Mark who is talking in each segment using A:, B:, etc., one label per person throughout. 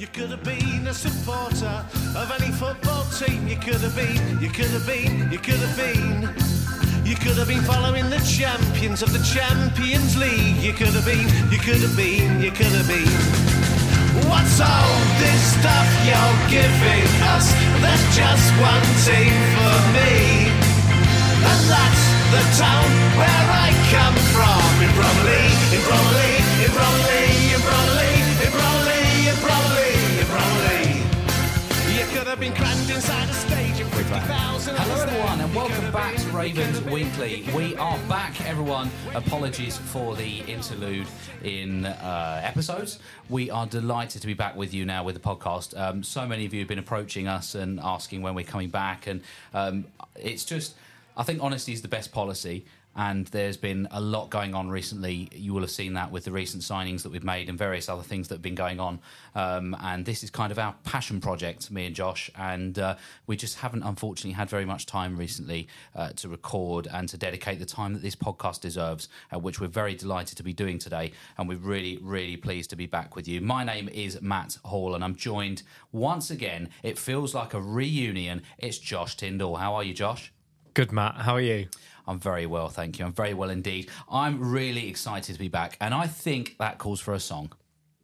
A: You could have been a supporter of any football team. You could have been, you could have been, you could have been. You could have been following the champions of the Champions League. You could have been, you could have been, you could have been. What's all this stuff you're giving us? There's just one team for me, and that's the town where I come from. In Bromley, in Bromley, in Bromley, in Bromley, in Bromley, in Bromley, in Bromley. You could have been crammed inside a stage of 50,000.
B: Hello everyone and welcome back to Ravens Weekly. We are back, everyone. Apologies for the interlude in episodes. We are delighted to be back with you now with the podcast. So many of you have been approaching us and asking when we're coming back, and it's just, I think honesty is the best policy. And there's been a lot going on recently. You will have seen that with the recent signings that we've made and various other things that have been going on. And this is kind of our passion project, me and Josh. And we just haven't, unfortunately, had very much time recently to record and to dedicate the time that this podcast deserves, which we're very delighted to be doing today. And we're really, really pleased to be back with you. My name is Matt Hall, and I'm joined once again. It feels like a reunion. It's Josh Tyndall. How are you, Josh?
C: Good, Matt. How are you?
B: I'm very well, thank you. I'm very well indeed. I'm really excited to be back, and I think that calls for a song.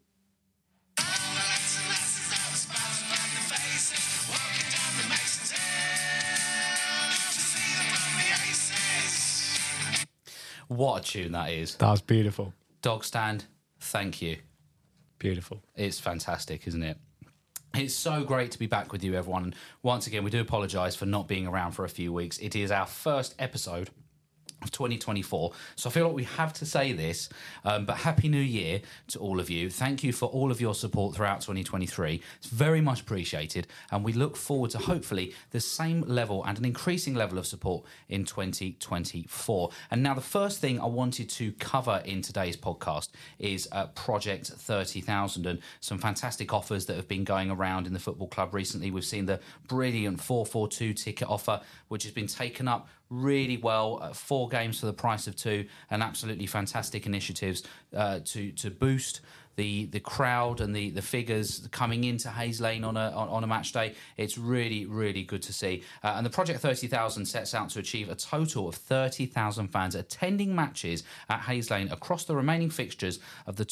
B: What a tune that is.
C: That was beautiful.
B: Dog Stand, thank you.
C: Beautiful.
B: It's fantastic, isn't it? It's so great to be back with you, everyone. And once again, we do apologise for not being around for a few weeks. It is our first episode of 2024. So I feel like we have to say this, but Happy New Year to all of you. Thank you for all of your support throughout 2023. It's very much appreciated, and we look forward to hopefully the same level and an increasing level of support in 2024. And now the first thing I wanted to cover in today's podcast is Project 30,000 and some fantastic offers that have been going around in the football club recently. We've seen the brilliant 442 ticket offer, which has been taken up really well, 4 games for the price of 2, and absolutely fantastic initiatives to boost the crowd and the figures coming into Hayes Lane on a match day. It's really, really good to see. And the Project 30,000 sets out to achieve a total of 30,000 fans attending matches at Hayes Lane across the remaining fixtures of the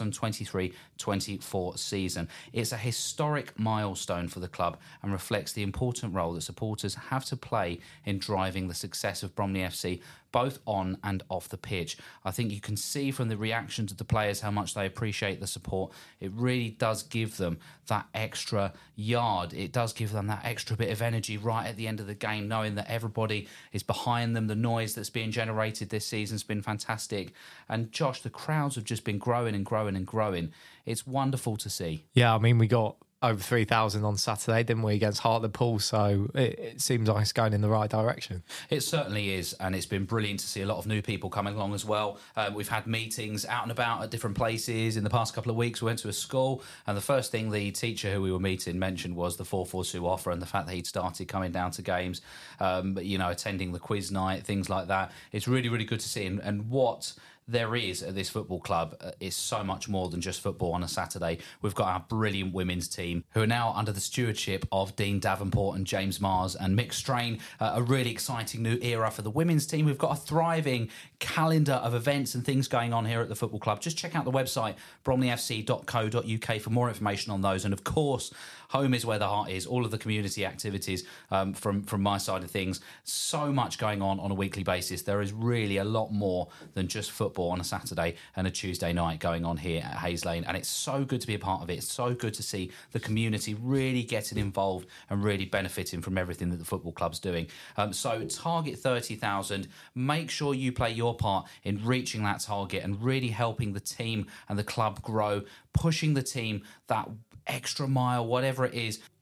B: 2023-24 season. It's a historic milestone for the club and reflects the important role that supporters have to play in driving the success of Bromley FC, both on and off the pitch. I think you can see from the reactions of the players how much they appreciate the support. It really does give them that extra yard. It does give them that extra bit of energy right at the end of the game, knowing that everybody is behind them. The noise that's being generated this season's been fantastic. And Josh, the crowds have just been growing and growing and growing. It's wonderful to see.
C: Yeah, I mean, we got over 3,000 on Saturday, didn't we, against Hartlepool? So it seems like it's going in the right direction.
B: It certainly is, and it's been brilliant to see a lot of new people coming along as well. We've had meetings out and about at different places in the past couple of weeks. We went to a school, and the first thing the teacher who we were meeting mentioned was the 442 offer and the fact that he'd started coming down to games, attending the quiz night, things like that. It's really, really good to see, and what there is at this football club is so much more than just football on a Saturday. We've got our brilliant women's team who are now under the stewardship of Dean Davenport and James Mars and Mick Strain, a really exciting new era for the women's team. We've got a thriving calendar of events and things going on here at the football club. Just check out the website, bromleyfc.co.uk, for more information on those. And of course, home is where the heart is. All of the community activities from my side of things. So much going on a weekly basis. There is really a lot more than just football on a Saturday and a Tuesday night going on here at Hayes Lane, and it's so good to be a part of it. It's so good to see the community really getting involved and really benefiting from everything that the football club's doing. So target 30,000. Make sure you play your part in reaching that target and really helping the team and the club grow, pushing the team that extra mile, whatever it is.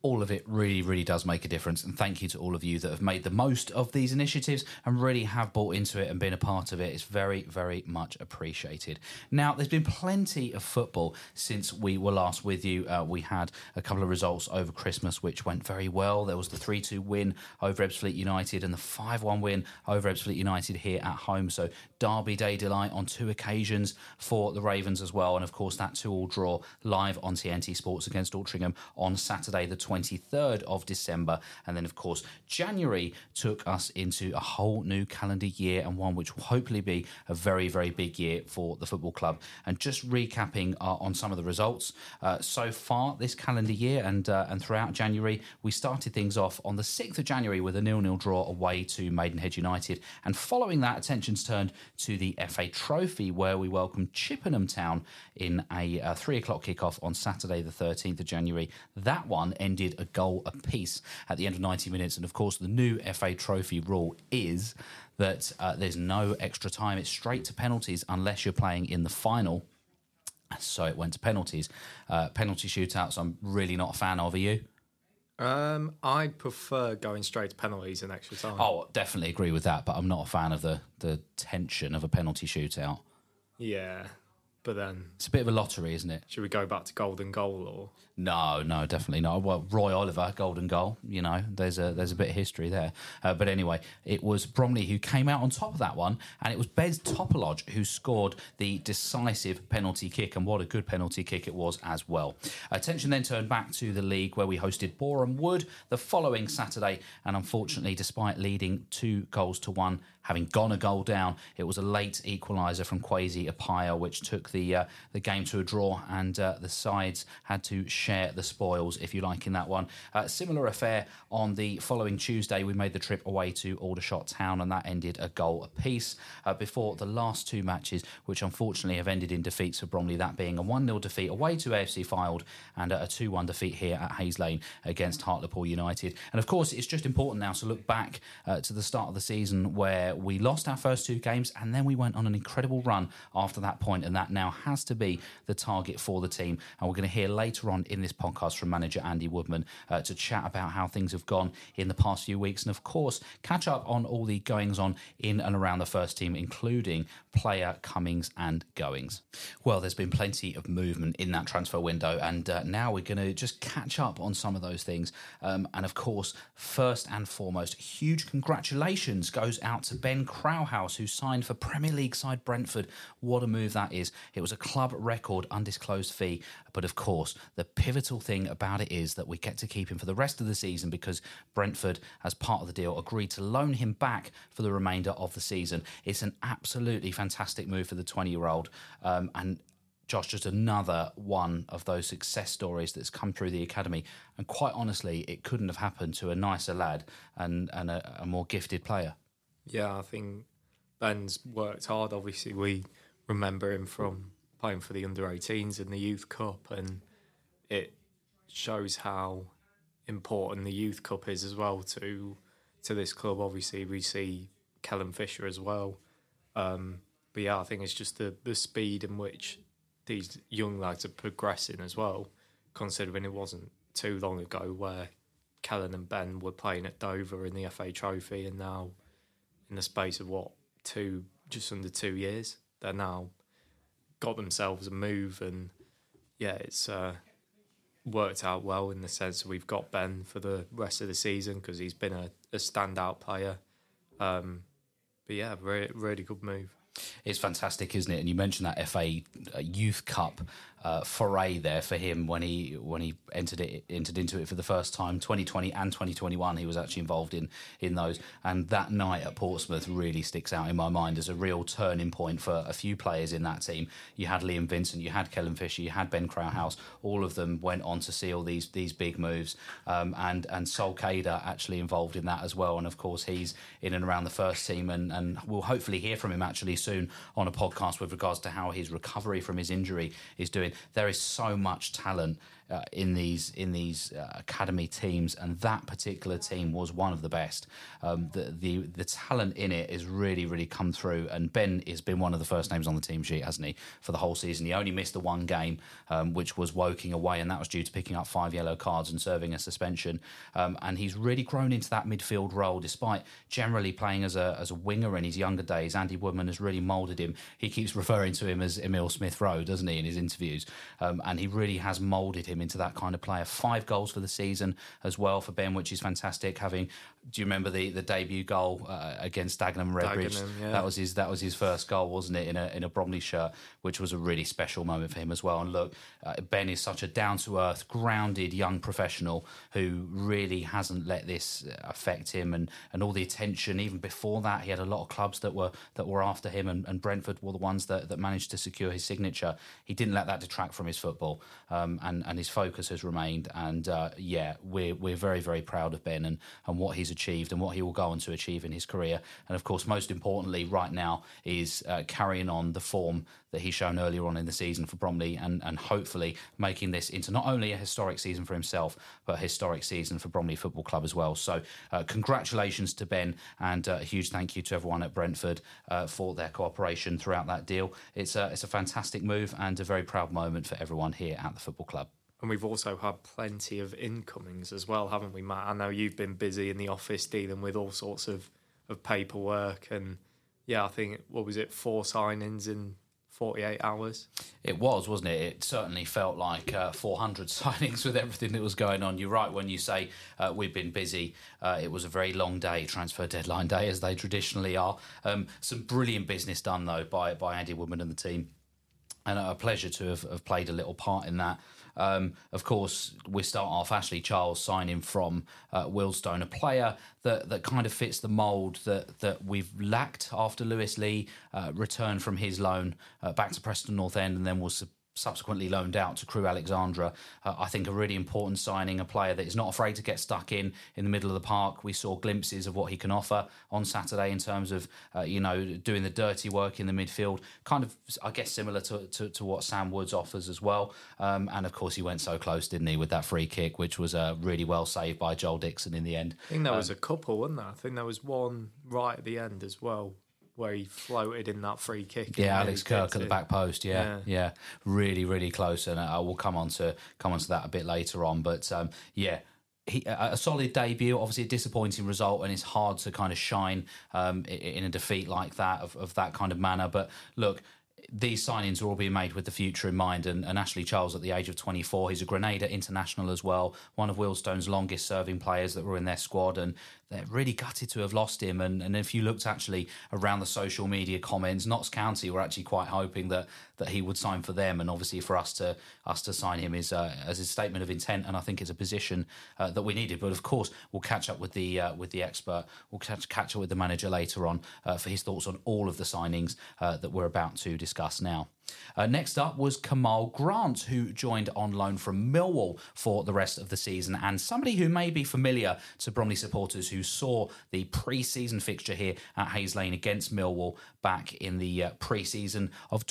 B: all of it really, really does make a difference. And thank you to all of you that have made the most of these initiatives and really have bought into it and been a part of it. It's very, very much appreciated. Now, there's been plenty of football since we were last with you. We had a couple of results over Christmas which went very well. There was the 3-2 win over Ebbsfleet United and the 5-1 win over Ebbsfleet United here at home. So Derby Day delight on 2 occasions for the Ravens as well. And of course, that 2-2 draw live on TNT Sports against Altrincham on Saturday, the 23rd of December. And then, of course, January took us into a whole new calendar year, and one which will hopefully be a very, very big year for the football club. And just recapping on some of the results so far this calendar year and throughout January, we started things off on the 6th of January with a 0-0 draw away to Maidenhead United. And following that, attention's turned to the FA Trophy, where we welcomed Chippenham Town in a 3 o'clock kickoff on Saturday, the 13th of January. That one ended a goal apiece at the end of 90 minutes. And of course, the new FA Trophy rule is that there's no extra time. It's straight to penalties unless you're playing in the final. So it went to penalties. Penalty shootouts, I'm really not a fan of. Are you?
C: I prefer going straight to penalties and extra time.
B: Oh, definitely agree with that, but I'm not a fan of the tension of a penalty shootout.
C: Yeah, but then
B: it's a bit of a lottery, isn't it?
C: Should we go back to golden goal or?
B: No, definitely not. Well, Roy Oliver, golden goal. You know, there's a bit of history there. But anyway, it was Bromley who came out on top of that one, and it was Bez Topolodge who scored the decisive penalty kick, and what a good penalty kick it was as well. Attention then turned back to the league, where we hosted Boreham Wood the following Saturday, and unfortunately, despite leading 2-1, having gone a goal down, it was a late equaliser from Kwesi Apaya which took the game to a draw, and the sides had to share the spoils, if you like, in that one. Similar affair on the following Tuesday. We made the trip away to Aldershot Town, and that ended a goal apiece before the last 2 matches, which unfortunately have ended in defeats for Bromley, that being a 1-0 defeat away to AFC Fylde and a 2-1 defeat here at Hayes Lane against Hartlepool United. And of course, it's just important now to look back to the start of the season, where we lost our first 2 games and then we went on an incredible run after that point, and that now has to be the target for the team. And we're going to hear later on in this podcast from manager Andy Woodman to chat about how things have gone in the past few weeks, and of course catch up on all the goings on in and around the first team, including player comings and goings. Well, there's been plenty of movement in that transfer window, and now we're going to just catch up on some of those things. And of course, first and foremost, huge congratulations goes out to Ben Crowhouse, who signed for Premier League side Brentford. What a move that is. It was a club record undisclosed fee, but of course the pivotal thing about it is that we get to keep him for the rest of the season, because Brentford, as part of the deal, agreed to loan him back for the remainder of the season. It's an absolutely fantastic move for the 20-year-old, and Josh, just another one of those success stories that's come through the academy, and quite honestly, it couldn't have happened to a nicer lad and a more gifted player.
C: Yeah, I think Ben's worked hard. Obviously, we remember him from playing for the under-18s in the Youth Cup, and it shows how important the Youth Cup is as well to this club. Obviously, we see Kellen Fisher as well. But yeah, I think it's just the speed in which these young lads are progressing as well, considering it wasn't too long ago where Kellen and Ben were playing at Dover in the FA Trophy, and now in the space of just under 2 years, they're now got themselves a move, and yeah, it's worked out well in the sense that we've got Ben for the rest of the season because he's been a standout player. But yeah, really good move.
B: It's fantastic, isn't it? And you mentioned that FA Youth Cup foray there for him when he entered into it for the first time. 2020 and 2021, he was actually involved in those. And that night at Portsmouth really sticks out in my mind as a real turning point for a few players in that team. You had Liam Vincent, you had Kellen Fisher, you had Ben Crowhouse. All of them went on to seal these big moves. And Sol Kader actually involved in that as well. And of course, he's in and around the first team, and we'll hopefully hear from him actually soon on a podcast with regards to how his recovery from his injury is doing. There is so much talent in these academy teams, and that particular team was one of the best. The talent in it is really, really come through, and Ben has been one of the first names on the team sheet, hasn't he, for the whole season. He only missed the one game, which was Woking away, and that was due to picking up 5 yellow cards and serving a suspension. And he's really grown into that midfield role, despite generally playing as a winger in his younger days. Andy Woodman has really moulded him. He keeps referring to him as Emil Smith-Rowe, doesn't he, in his interviews? And he really has moulded him into that kind of player. 5 goals for the season as well for Ben, which is fantastic. Do you remember the debut goal against Dagenham Redbridge?
C: Yeah.
B: That was his first goal, wasn't it, in a Bromley shirt, which was a really special moment for him as well. And look, Ben is such a down-to-earth, grounded young professional who really hasn't let this affect him, and all the attention. Even before that, he had a lot of clubs that were after him, and Brentford were the ones that managed to secure his signature. He didn't let that detract from his football, and his focus has remained. And we're very, very proud of Ben and what he's achieved and what he will go on to achieve in his career. And of course, most importantly right now is carrying on the form that he's shown earlier on in the season for Bromley, and hopefully making this into not only a historic season for himself, but a historic season for Bromley Football Club as well. So congratulations to Ben, and a huge thank you to everyone at Brentford for their cooperation throughout that deal. It's a fantastic move and a very proud moment for everyone here at the football club.
C: And we've also had plenty of incomings as well, haven't we, Matt? I know you've been busy in the office dealing with all sorts of paperwork. And, I think, 4 signings in 48 hours?
B: It was, wasn't it? It certainly felt like 400 signings with everything that was going on. You're right when you say we've been busy. It was a very long day, transfer deadline day, as they traditionally are. Some brilliant business done, though, by Andy Woodman and the team. And a pleasure to have played a little part in that. Of course, we start off Ashley Charles signing from Wealdstone, a player that kind of fits the mould that we've lacked after Lewis Lee returned from his loan back to Preston North End, and then was subsequently loaned out to Crewe Alexandra. I think a really important signing, a player that is not afraid to get stuck in the middle of the park. We saw glimpses of what he can offer on Saturday in terms of doing the dirty work in the midfield, kind of, I guess, similar to what Sam Woods offers as well. And of course he went so close, didn't he, with that free kick, which was really well saved by Joel Dixon in the end.
C: I think there was a couple, wasn't there? I think there was one right at the end as well, where he floated in that free kick.
B: Yeah, Alex Kirk at the back post. Yeah, really, really close, and I will come on to that a bit later on. But a solid debut. Obviously, a disappointing result, and it's hard to kind of shine in a defeat like that of that kind of manner. But look, these signings are all being made with the future in mind, and Ashley Charles at the age of 24, he's a Grenada international as well, one of Wealdstone's longest serving players that were in their squad, and they're really gutted to have lost him. And if you looked actually around the social media comments, Notts County were actually quite hoping that he would sign for them, and obviously for us to sign him is as a statement of intent, and I think it's a position that we needed. But of course, we'll catch up with the expert, we'll catch up with the manager later on for his thoughts on all of the signings that we're about to discuss now. Next up was Kamal Grant, who joined on loan from Millwall for the rest of the season, and somebody who may be familiar to Bromley supporters who saw the pre-season fixture here at Hayes Lane against Millwall back in the pre-season of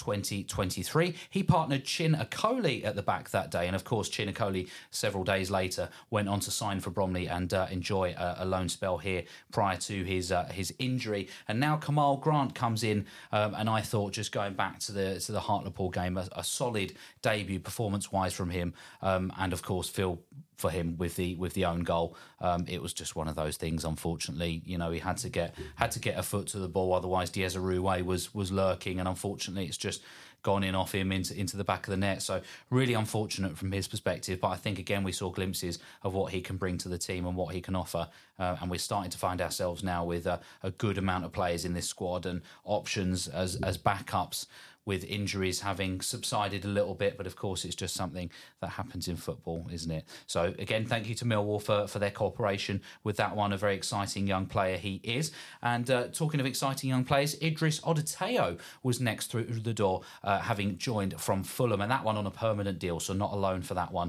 B: 2023. He partnered Chin Akoli at the back that day, and of course Chin Akoli several days later went on to sign for Bromley and enjoy a loan spell here prior to his injury. And now Kamal Grant comes in, and I thought, just going back to the Hartlepool game, a solid debut performance-wise from him, and of course feel for him with the own goal. It was just one of those things. Unfortunately, he had to get a foot to the ball. Otherwise, Diez Arouet was lurking, and unfortunately, it's just gone in off him into the back of the net. So really unfortunate from his perspective. But I think again we saw glimpses of what he can bring to the team and what he can offer. And we're starting to find ourselves now with a good amount of players in this squad and options as backups, with injuries having subsided a little bit. But of course, it's just something that happens in football, isn't it? So again, thank you to Millwall for their cooperation with that one. A very exciting young player he is. And talking of exciting young players, Idris Odeteo was next through the door, having joined from Fulham, and that one on a permanent deal, so not a loan for that one.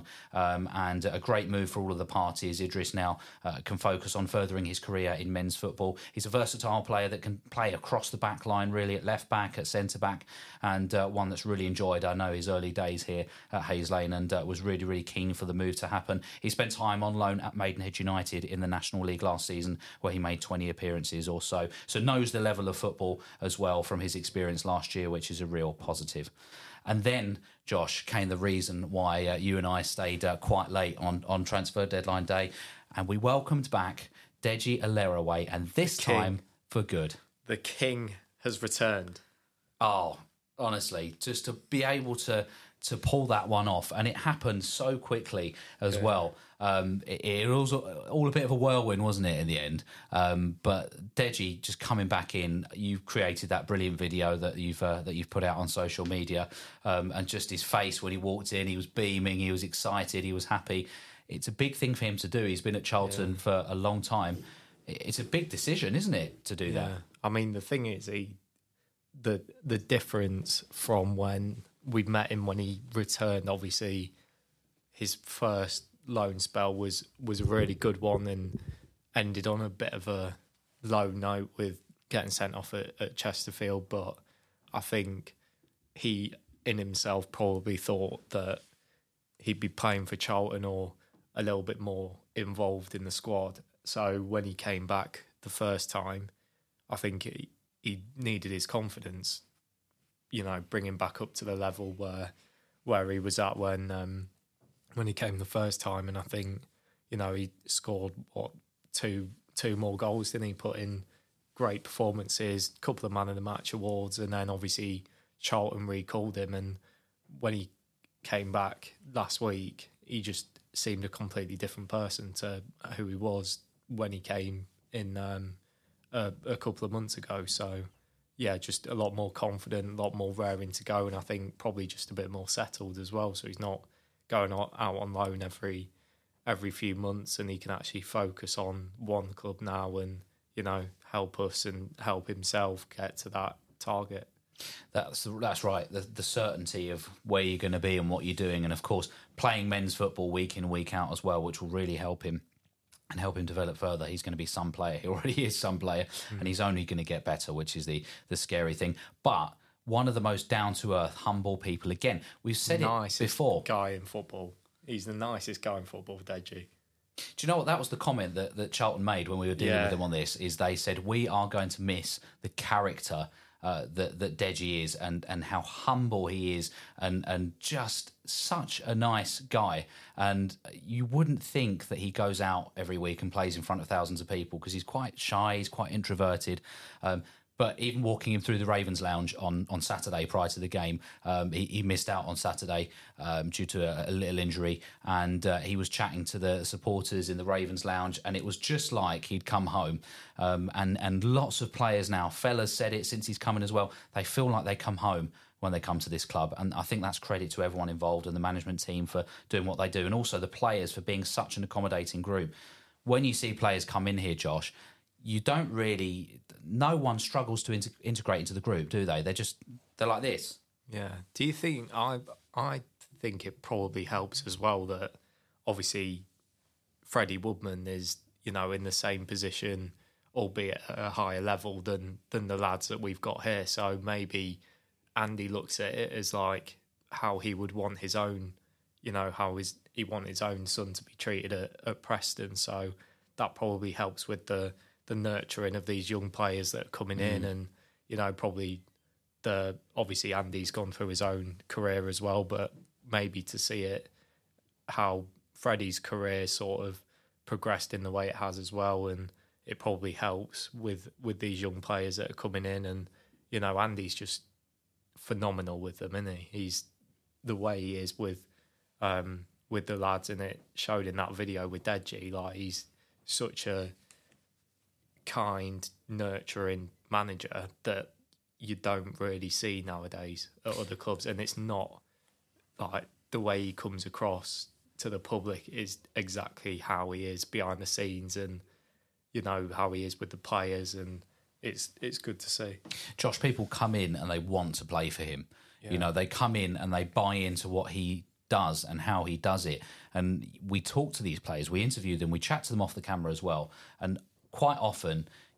B: And a great move for all of the parties. Idris now can focus on furthering his career in men's football. He's a versatile player that can play across the back line, really, at left back, at centre back, and one that's really enjoyed, I know, his early days here at Hayes Lane, and was really, really keen for the move to happen. He spent time on loan at Maidenhead United in the National League last season, where he made 20 appearances or so knows the level of football as well from his experience last year, which is a real positive. And then, Josh, came the reason why you and I stayed quite late on transfer deadline day, and we welcomed back Deji Eleraway, and this time for good.
C: The king has returned.
B: Oh, honestly, just to be able to pull that one off, and it happened so quickly as well. It was all a bit of a whirlwind, wasn't it, in the end? But Deji just coming back in, you've created that brilliant video that you've put out on social media, and just his face when he walked in, he was beaming, he was excited, he was happy. It's a big thing for him to do. He's been at Charlton for a long time. It's a big decision, isn't it, to do that?
C: I mean, the thing is, the difference from when we met him when he returned, obviously, his first loan spell was a really good one and ended on a bit of a low note with getting sent off at Chesterfield. But I think he, in himself, probably thought that he'd be playing for Charlton or a little bit more involved in the squad. So when he came back the first time, I think he needed his confidence, bring him back up to the level where he was at when he came the first time. And I think, he scored two more goals, didn't he? Put in great performances, a couple of Man of the Match awards, and then obviously Charlton recalled him. And when he came back last week, he just seemed a completely different person to who he was when he came in a couple of months ago. So yeah, just a lot more confident, a lot more raring to go, and I think probably just a bit more settled as well. So he's not going out on loan every few months, and he can actually focus on one club now and help us and help himself get to that target.
B: That's right. The certainty of where you're going to be and what you're doing, and of course playing men's football week in, week out as well, which will really help him and help him develop further. He's going to be some player. He already is some player, and he's only going to get better, which is the scary thing. But one of the most down-to-earth, humble people. Again, we've said it before.
C: Guy in football. He's the nicest guy in football, Deji.
B: Do you know what? That was the comment that Charlton made when we were dealing with them on this, is they said, we are going to miss the character that Deji is, and how humble he is, and just such a nice guy. And you wouldn't think that he goes out every week and plays in front of thousands of people, because he's quite shy, he's quite introverted. But even walking him through the Ravens Lounge on Saturday prior to the game, he missed out on Saturday due to a little injury, and he was chatting to the supporters in the Ravens Lounge, and it was just like he'd come home. And lots of players now, Fellas said it since he's coming as well, they feel like they come home when they come to this club. And I think that's credit to everyone involved and the management team for doing what they do, and also the players for being such an accommodating group. When you see players come in here, Josh, you don't really... No one struggles to integrate into the group, do they? They're like this.
C: Yeah. Do you think... I think it probably helps as well that obviously Freddie Woodman is, in the same position, albeit at a higher level than the lads that we've got here. So maybe Andy looks at it as like how he would want his own, he want his own son to be treated at Preston. So that probably helps with the nurturing of these young players that are coming in, and probably obviously Andy's gone through his own career as well, but maybe to see it how Freddie's career sort of progressed in the way it has as well, and it probably helps with these young players that are coming in. And Andy's just phenomenal with them, isn't he? He's the way he is with the lads, and it showed in that video with Deji. Like, he's such a kind, nurturing manager that you don't really see nowadays at other clubs. And it's not like the way he comes across to the public is exactly how he is behind the scenes, and how he is with the players, and it's good to see.
B: Josh, people come in and they want to play for him. Yeah. They come in and they buy into what he does and how he does it. And we talk to these players, we interview them, we chat to them off the camera as well. And quite often,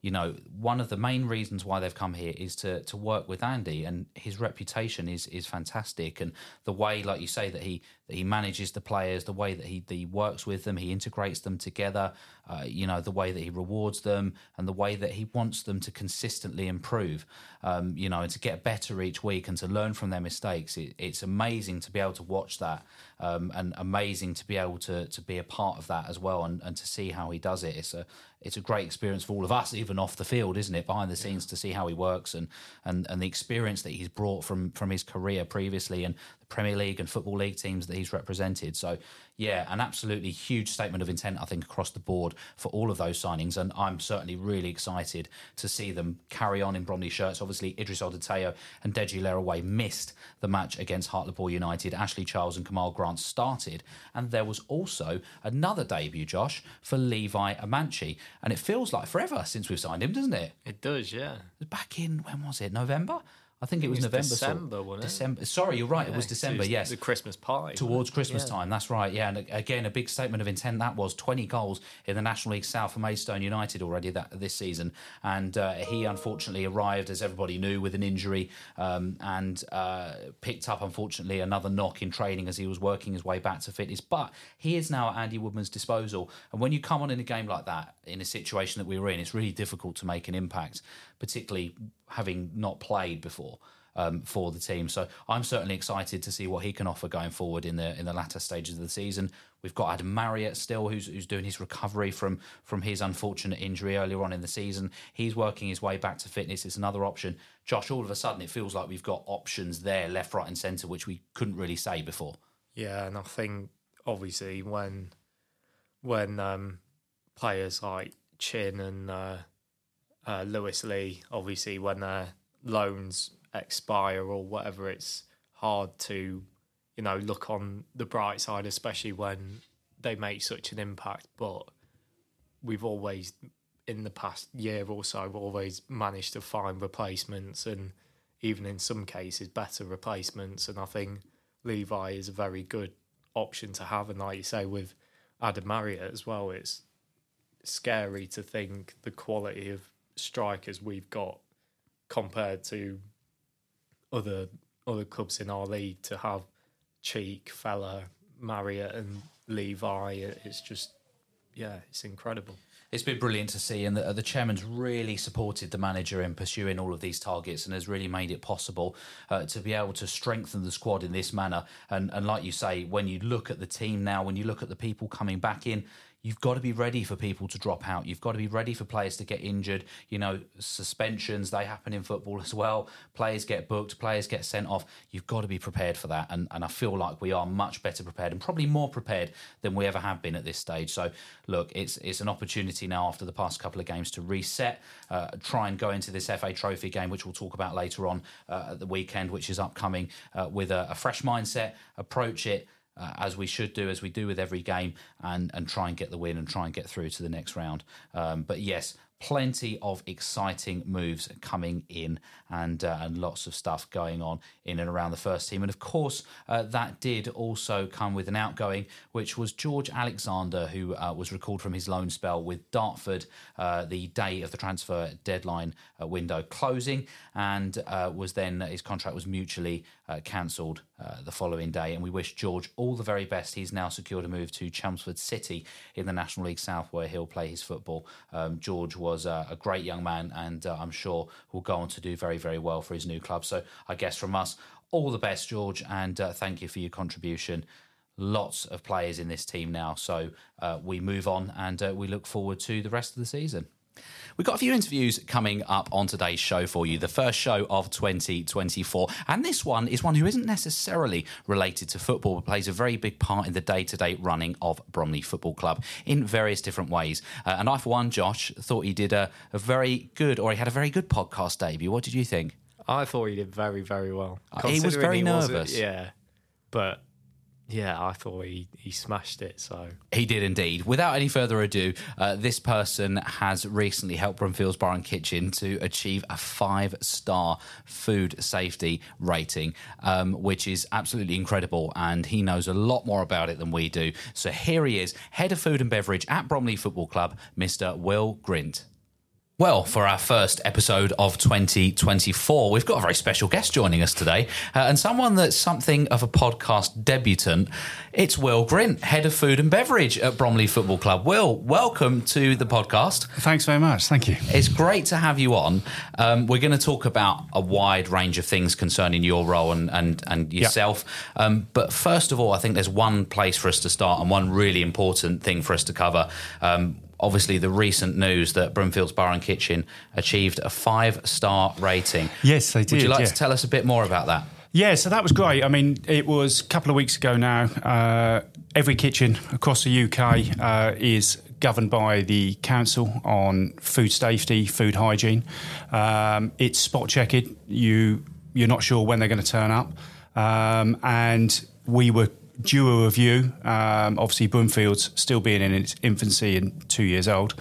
B: one of the main reasons why they've come here is to work with Andy, and his reputation is fantastic. And the way, like you say, that he manages the players, the way that he works with them, he integrates them together, the way that he rewards them, and the way that he wants them to consistently improve, and to get better each week and to learn from their mistakes. It's amazing to be able to watch that, and amazing to be able to be a part of that as well, and to see how he does it. It's a great experience for all of us, even off the field, isn't it? Behind the scenes, to see how he works and the experience that he's brought from his career previously, and the Premier League and Football League teams that he's represented. So, yeah, an absolutely huge statement of intent, I think, across the board for all of those signings. And I'm certainly really excited to see them carry on in Bromley shirts. Obviously, Idris Odateo and Deji Leraway missed the match against Hartlepool United. Ashley Charles and Kamal Grant started. And there was also another debut, Josh, for Levi Amanchi. And it feels like forever since we've signed him, doesn't it?
C: It does, yeah.
B: Back in, when was it? November? I think it was November.
C: December, wasn't it?
B: December. Sorry, you're right. It was December, yes.
C: The Christmas party.
B: Towards Christmas time, that's right, yeah. And again, a big statement of intent that was. 20 goals in the National League South for Maidstone United already this season. And he unfortunately arrived, as everybody knew, with an injury, and picked up, unfortunately, another knock in training as he was working his way back to fitness. But he is now at Andy Woodman's disposal. And when you come on in a game like that, in a situation that we were in, it's really difficult to make an impact, particularly having not played before for the team. So I'm certainly excited to see what he can offer going forward in the latter stages of the season. We've got Adam Marriott still, who's doing his recovery from his unfortunate injury earlier on in the season. He's working his way back to fitness. It's another option. Josh, all of a sudden it feels like we've got options there, left, right and centre, which we couldn't really say before.
C: Yeah, and I think obviously when players like Chin and Lewis Lee, obviously when their loans expire or whatever, it's hard to, look on the bright side, especially when they make such an impact. But we've always, in the past year or so, always managed to find replacements, and even in some cases better replacements. And I think Levi is a very good option to have. And like you say, with Adam Marriott as well, it's scary to think the quality of strikers we've got compared to other clubs in our league. To have Cheek, Fella, Marriott and Levi, it's just, it's incredible.
B: It's been brilliant to see, and the chairman's really supported the manager in pursuing all of these targets, and has really made it possible to be able to strengthen the squad in this manner. And like you say, when you look at the team now, when you look at the people coming back in, you've got to be ready for people to drop out. You've got to be ready for players to get injured. Suspensions, they happen in football as well. Players get booked, players get sent off. You've got to be prepared for that. And I feel like we are much better prepared, and probably more prepared than we ever have been at this stage. So, look, it's an opportunity now after the past couple of games to reset, try and go into this FA Trophy game, which we'll talk about later on at the weekend, which is upcoming, with a fresh mindset, approach it, as we should do, as we do with every game, and try and get the win and try and get through to the next round. But yes, plenty of exciting moves coming in, and lots of stuff going on in and around the first team. And of course, that did also come with an outgoing, which was George Alexander, who was recalled from his loan spell with Dartford the day of the transfer deadline window closing, and his contract was mutually cancelled the following day. And we wish George all the very best. He's now secured a move to Chelmsford City in the National League South, where he'll play his football. George was a great young man, and I'm sure will go on to do very, very well for his new club. So I guess from us, all the best, George, and thank you for your contribution. Lots of players in this team now, so we move on, and we look forward to the rest of the season. We've got a few interviews coming up on today's show for you, the first show of 2024. And this one is one who isn't necessarily related to football, but plays a very big part in the day-to-day running of Bromley Football Club in various different ways. And I, for one, Josh, thought he did he had a very good podcast debut. What did you think?
C: I thought he did very, very well.
B: He was very nervous.
C: But yeah, I thought he smashed it. So
B: he did indeed. Without any further ado, this person has recently helped Bromfields Bar and Kitchen to achieve a 5-star food safety rating, which is absolutely incredible, and he knows a lot more about it than we do. So here he is, Head of Food and Beverage at Bromley Football Club, Mr. Will Grint. Well, for our first episode of 2024, we've got a very special guest joining us today, and someone that's something of a podcast debutant. It's Will Grint, Head of Food and Beverage at Bromley Football Club. Will, welcome to the podcast.
D: Thanks very much. Thank you.
B: It's great to have you on. We're going to talk about a wide range of things concerning your role and yourself. Yep. But first of all, I think there's one place for us to start and one really important thing for us to cover. Obviously, the recent news that Broomfields Bar and Kitchen achieved a 5-star rating.
D: Yes, they did.
B: Would you like to tell us a bit more about that?
D: Yeah, so that was great. I mean, it was a couple of weeks ago now. Every kitchen across the UK is governed by the council on food safety, food hygiene. It's spot checking. You're not sure when they're going to turn up. And we were due a review. Obviously, Broomfields still being in its infancy and 2 years old.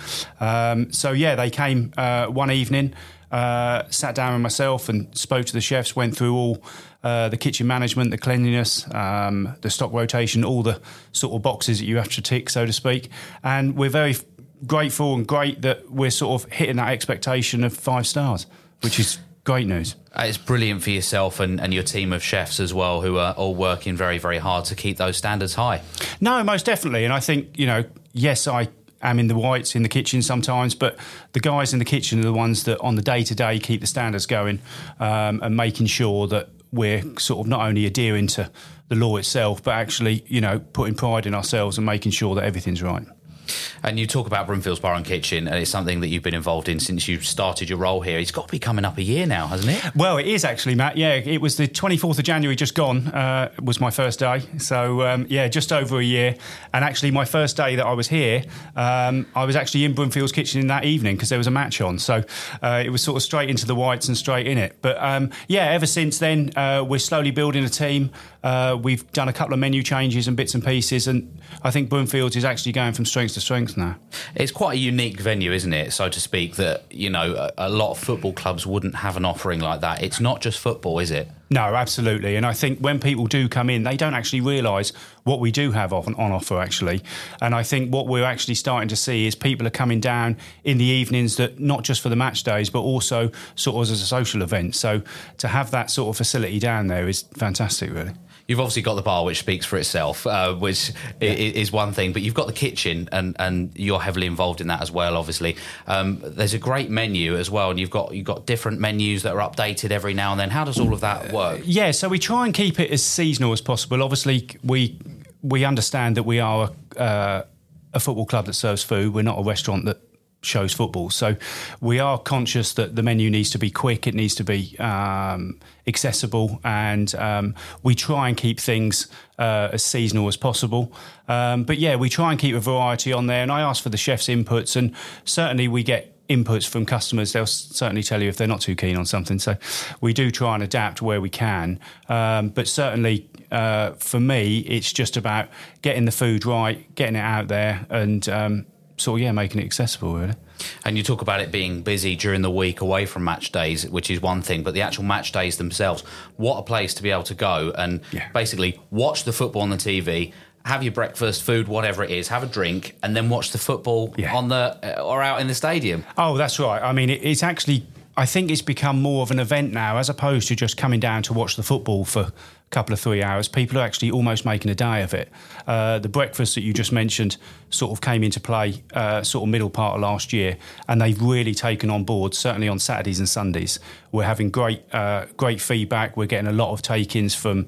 D: They came one evening, sat down with myself and spoke to the chefs, went through all the kitchen management, the cleanliness, the stock rotation, all the sort of boxes that you have to tick, so to speak. And we're very grateful and great that we're sort of hitting that expectation of 5 stars, which is great news.
B: It's brilliant for yourself and your team of chefs as well, who are all working very, very hard to keep those standards high.
D: No, most definitely. And I think, yes, I am in the whites in the kitchen sometimes, but the guys in the kitchen are the ones that on the day-to-day keep the standards going and making sure that we're sort of not only adhering to the law itself, but actually, putting pride in ourselves and making sure that everything's right.
B: And you talk about Broomfields Bar and Kitchen, and it's something that you've been involved in since you started your role here. It's got to be coming up a year now, hasn't it?
D: Well, it is actually, Matt. Yeah, it was the 24th of January just gone, was my first day. So, just over a year. And actually, my first day that I was here, I was actually in Broomfields Kitchen in that evening because there was a match on. So it was sort of straight into the whites and straight in it. But, ever since then, we're slowly building a team. We've done a couple of menu changes and bits and pieces, and I think Broomfields is actually going from strength to strength now.
B: It's quite a unique venue, isn't it, so to speak, that, a lot of football clubs wouldn't have an offering like that. It's not just football, is it?
D: No, absolutely. And I think when people do come in, they don't actually realise what we do have on offer, actually. And I think what we're actually starting to see is people are coming down in the evenings, that not just for the match days, but also sort of as a social event. So to have that sort of facility down there is fantastic, really.
B: You've obviously got the bar, which speaks for itself, which is one thing, but you've got the kitchen and you're heavily involved in that as well, obviously. There's a great menu as well, and you've got different menus that are updated every now and then. How does all of that work?
D: Yeah, so we try and keep it as seasonal as possible. Obviously, we understand that we are a football club that serves food. We're not a restaurant that shows football. So we are conscious that the menu needs to be quick, it needs to be accessible, and we try and keep things as seasonal as possible. We try and keep a variety on there, and I ask for the chef's inputs, and certainly we get inputs from customers. They'll certainly tell you if they're not too keen on something. So we do try and adapt where we can. But certainly for me, it's just about getting the food right, getting it out there, and making it accessible, really.
B: And you talk about it being busy during the week away from match days, which is one thing, but the actual match days themselves, what a place to be able to go and basically watch the football on the TV, have your breakfast, food, whatever it is, have a drink, and then watch the football on or out in the stadium.
D: Oh, that's right. I mean, it's actually, I think it's become more of an event now, as opposed to just coming down to watch the football for couple of 3 hours. People are actually almost making a day of it. The breakfast that you just mentioned sort of came into play sort of middle part of last year, and they've really taken on board, certainly on Saturdays and Sundays. We're having great feedback. We're getting a lot of take-ins from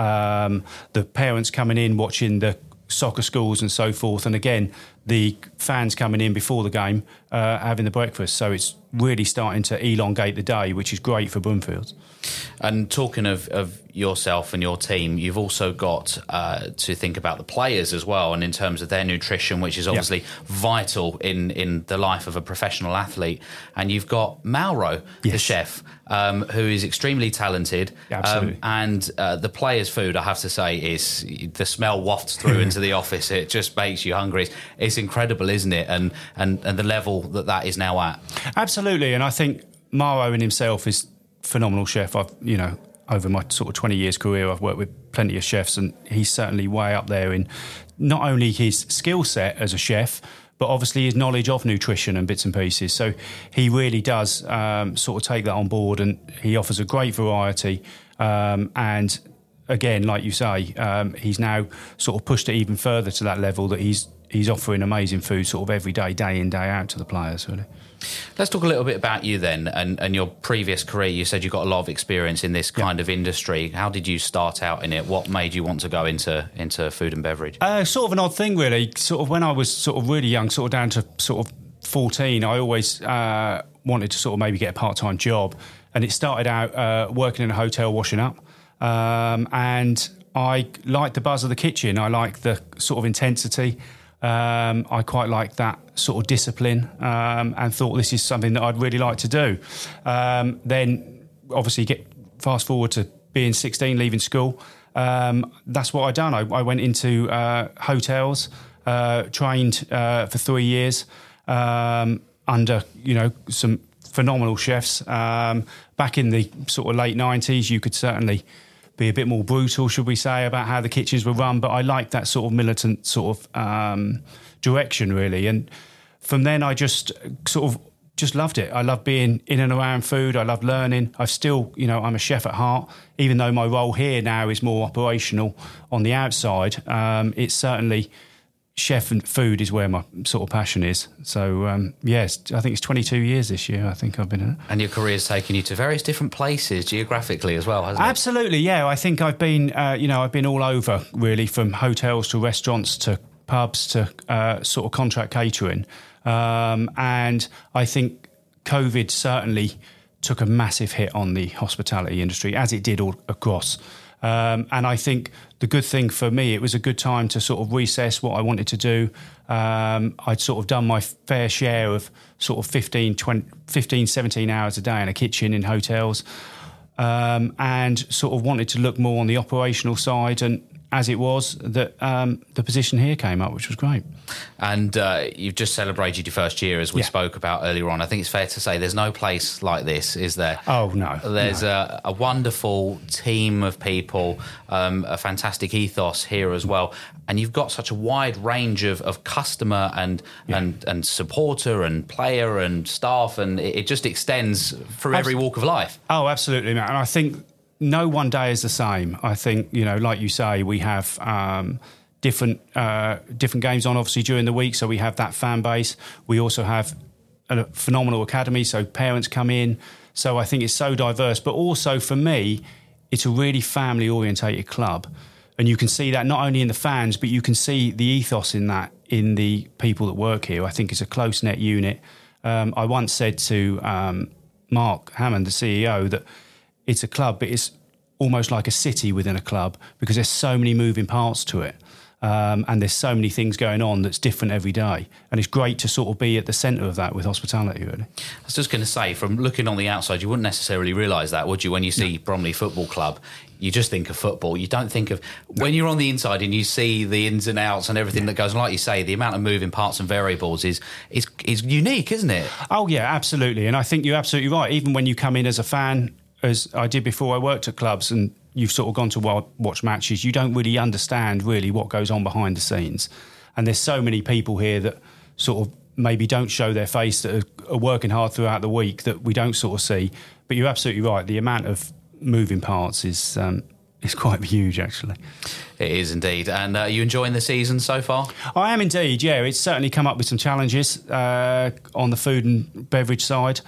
D: the parents coming in, watching the soccer schools and so forth, and again the fans coming in before the game having the breakfast. So it's really starting to elongate the day, which is great for Broomfields.
B: And talking of yourself and your team, you've also got to think about the players as well, and in terms of their nutrition, which is obviously vital in the life of a professional athlete. And you've got Mauro, the chef, who is extremely talented.
D: Absolutely.
B: And the players' food, I have to say, is the smell wafts through into the office. It just makes you hungry. It's incredible, isn't it? And the level that is now at.
D: Absolutely. And I think Mauro in himself is phenomenal chef. I've, over my sort of 20 years career, I've worked with plenty of chefs, and he's certainly way up there in not only his skill set as a chef, but obviously his knowledge of nutrition and bits and pieces. So he really does sort of take that on board, and he offers a great variety. And again, like you say, he's now sort of pushed it even further to that level that he's offering amazing food sort of every day, day in, day out to the players, really.
B: Let's talk a little bit about you then and your previous career. You said you got a lot of experience in this kind of industry. How did you start out in it? What made you want to go into food and beverage?
D: Sort of an odd thing, really. Sort of when I was sort of really young, sort of down to sort of 14, I always wanted to sort of maybe get a part-time job. And it started out working in a hotel washing up. And I liked the buzz of the kitchen. I liked the sort of intensity. I quite liked that sort of discipline, and thought this is something that I'd really like to do. Then obviously fast forward to being 16, leaving school. That's what I'd done. I went into hotels, trained for 3 years under, some phenomenal chefs. Back in the sort of late 90s, you could certainly be a bit more brutal, should we say, about how the kitchens were run. But I liked that sort of militant sort of direction, really. And from then I just loved it. I love being in and around food. I love learning. I've still, I'm a chef at heart. Even though my role here now is more operational on the outside, it's certainly chef and food is where my sort of passion is. So, yes, I think it's 22 years this year I think I've been in it.
B: And your career's taken you to various different places geographically as well, hasn't it?
D: Absolutely, yeah. I think I've been, I've been all over, really, from hotels to restaurants to pubs to sort of contract catering. And I think COVID certainly took a massive hit on the hospitality industry, as it did all across. And I think the good thing for me, it was a good time to sort of reassess what I wanted to do. I'd sort of done my fair share of sort of 15, 17 hours a day in a kitchen in hotels, and sort of wanted to look more on the operational side. And as it was, that the position here came up, which was great.
B: And you've just celebrated your first year, as we spoke about earlier on. I think it's fair to say there's no place like this, is there?
D: Oh, no.
B: There's a wonderful team of people, a fantastic ethos here as well. And you've got such a wide range of customer and supporter and player and staff, and it just extends through every walk of life.
D: Oh, absolutely, Matt. And I think no one day is the same. I think, like you say, we have different games on, obviously, during the week. So we have that fan base. We also have a phenomenal academy, so parents come in. So I think it's so diverse. But also, for me, it's a really family-orientated club. And you can see that not only in the fans, but you can see the ethos in that in the people that work here. I think it's a close-knit unit. I once said to Mark Hammond, the CEO, that it's a club, but it's almost like a city within a club because there's so many moving parts to it. And there's so many things going on that's different every day. And it's great to sort of be at the centre of that with hospitality, really.
B: I was just going to say, from looking on the outside, you wouldn't necessarily realise that, would you? When you see Bromley Football Club, you just think of football. You don't think of... When you're on the inside and you see the ins and outs and everything that goes on, like you say, the amount of moving parts and variables is unique, isn't it?
D: Oh, yeah, absolutely. And I think you're absolutely right. Even when you come in as a fan, as I did before I worked at clubs, and you've sort of gone to watch matches, you don't really understand really what goes on behind the scenes. And there's so many people here that sort of maybe don't show their face, that are working hard throughout the week, that we don't sort of see. But you're absolutely right. The amount of moving parts is quite huge, actually.
B: It is indeed. And are you enjoying the season so far?
D: I am indeed, yeah. It's certainly come up with some challenges on the food and beverage side.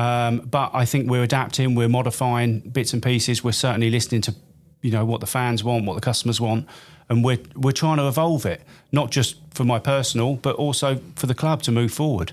D: But I think we're adapting, we're modifying bits and pieces. We're certainly listening to, what the fans want, what the customers want. And we're trying to evolve it, not just for my personal, but also for the club to move forward.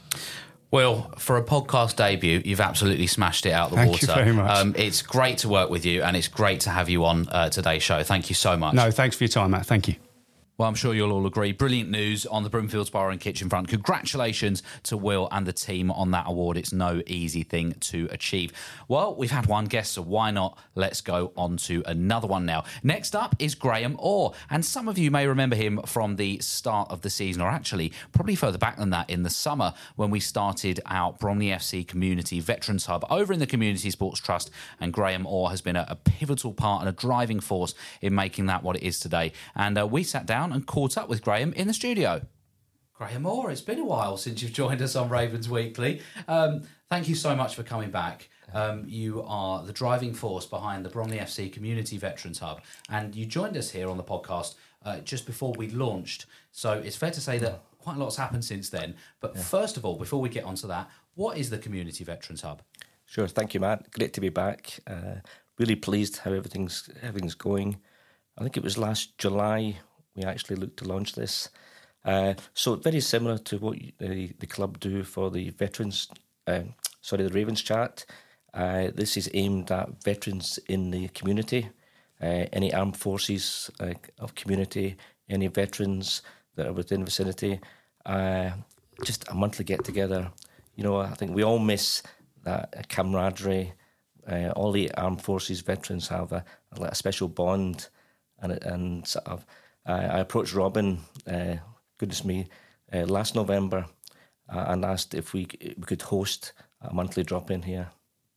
B: Well, for a podcast debut, you've absolutely smashed it out the water.
D: Thank you very much.
B: It's great to work with you, and it's great to have you on today's show. Thank you so much.
D: No, thanks for your time, Matt. Thank you.
B: Well, I'm sure you'll all agree. Brilliant news on the Broomfields Bar and Kitchen front. Congratulations to Will and the team on that award. It's no easy thing to achieve. Well, we've had one guest, so why not? Let's go on to another one now. Next up is Graham Orr, and some of you may remember him from the start of the season, or actually probably further back than that, in the summer when we started our Bromley FC Community Veterans Hub over in the Community Sports Trust, and Graham Orr has been a pivotal part and a driving force in making that what it is today. And we sat down and caught up with Graham in the studio. Graham Moore, it's been a while since you've joined us on Ravens Weekly. Thank you so much for coming back. You are the driving force behind the Bromley FC Community Veterans Hub, and you joined us here on the podcast just before we launched. So it's fair to say that quite a lot's happened since then. But first of all, before we get onto that, what is the Community Veterans Hub?
E: Sure, thank you, Matt. Great to be back. Really pleased how everything's going. I think it was last July we actually looked to launch this. So very similar to what the club do for the veterans, the Ravens Chat. This is aimed at veterans in the community, any armed forces of community, any veterans that are within the vicinity. Just a monthly get together. I think we all miss that camaraderie. All the armed forces veterans have a special bond, and sort of. I approached Robin, goodness me, last November, and asked if we could host a monthly drop-in here.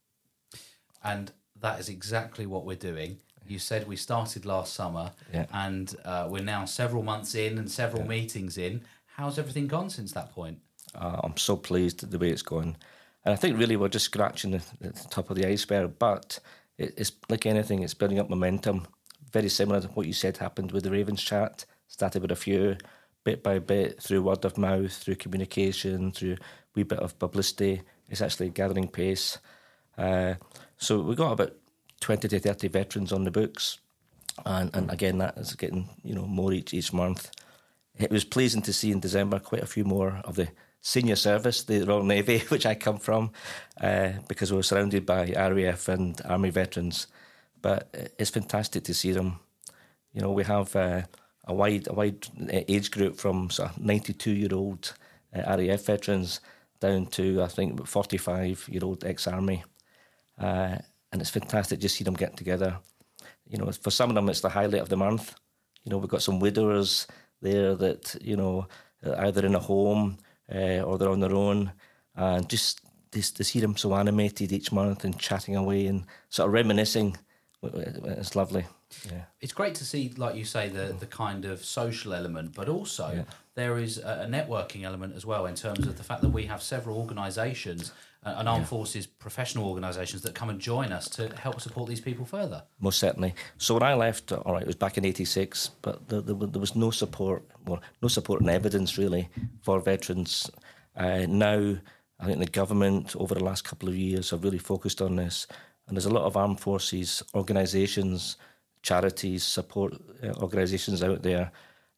B: And that is exactly what we're doing. You said we started last summer, and we're now several months in and several meetings in. How's everything gone since that point?
E: I'm so pleased at the way it's gone. And I think really we're just scratching the top of the iceberg, but it's like anything, it's building up momentum. Very similar to what you said happened with the Ravens Chat. Started with a few, bit by bit, through word of mouth, through communication, through a wee bit of publicity. It's actually gathering pace. So we've got about 20 to 30 veterans on the books. And again, that is getting more each month. It was pleasing to see in December quite a few more of the senior service, the Royal Navy, which I come from, because we were surrounded by RAF and Army veterans. But it's fantastic to see them. We have a wide age group from sort of 92-year-old RAF veterans down to, I think, 45-year-old ex-Army. And it's fantastic to see them get together. For some of them, it's the highlight of the month. We've got some widowers there that, are either in a home or they're on their own. And just to see them so animated each month and chatting away and sort of reminiscing, it's lovely. Yeah.
B: It's great to see, like you say, the kind of social element, but also there is a networking element as well in terms of the fact that we have several organisations and armed forces professional organisations that come and join us to help support these people further.
E: Most certainly. So when I left, all right, it was back in '86, but there was no support, no support and evidence really for veterans. Now, I think the government over the last couple of years have really focused on this. And there's a lot of armed forces organisations, charities, support organisations out there.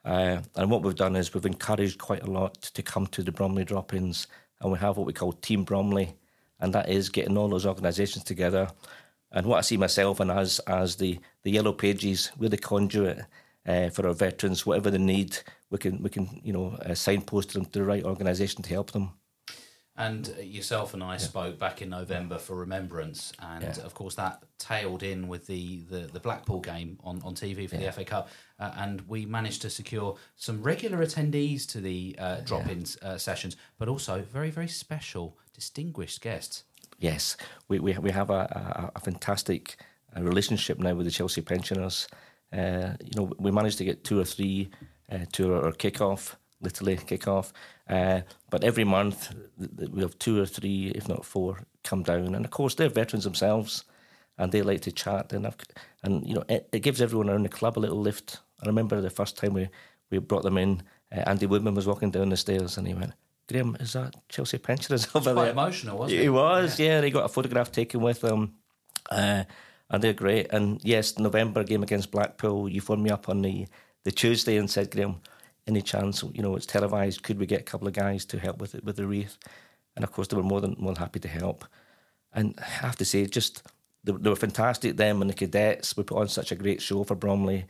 E: And what we've done is we've encouraged quite a lot to come to the Bromley drop-ins. And we have what we call Team Bromley. And that is getting all those organisations together. And what I see myself and as the Yellow Pages, we're the conduit for our veterans. Whatever they need, we can signpost them to the right organisation to help them.
B: And yourself and I spoke back in November for Remembrance, and of course that tailed in with the Blackpool game on TV for the FA Cup, and we managed to secure some regular attendees to the drop-in sessions, but also very, very special, distinguished guests.
E: Yes, we have a fantastic relationship now with the Chelsea pensioners. We managed to get 2 or 3 to our kick-off. Literally kick off, but every month we have 2 or 3, if not 4, come down, and of course they're veterans themselves, and they like to chat, and it gives everyone around the club a little lift. I remember the first time we brought them in, Andy Woodman was walking down the stairs, and he went, "Graham, is that Chelsea pensioners over there?"
B: Quite emotional, wasn't it?
E: He was, yeah. They got a photograph taken with them, and they're great. And yes, November game against Blackpool, you phoned me up on the Tuesday and said, "Graham, any chance, it's televised, could we get a couple of guys to help with the wreath?" And of course they were more than happy to help. And I have to say, just they were fantastic, them and the cadets. We put on such a great show for Bromley.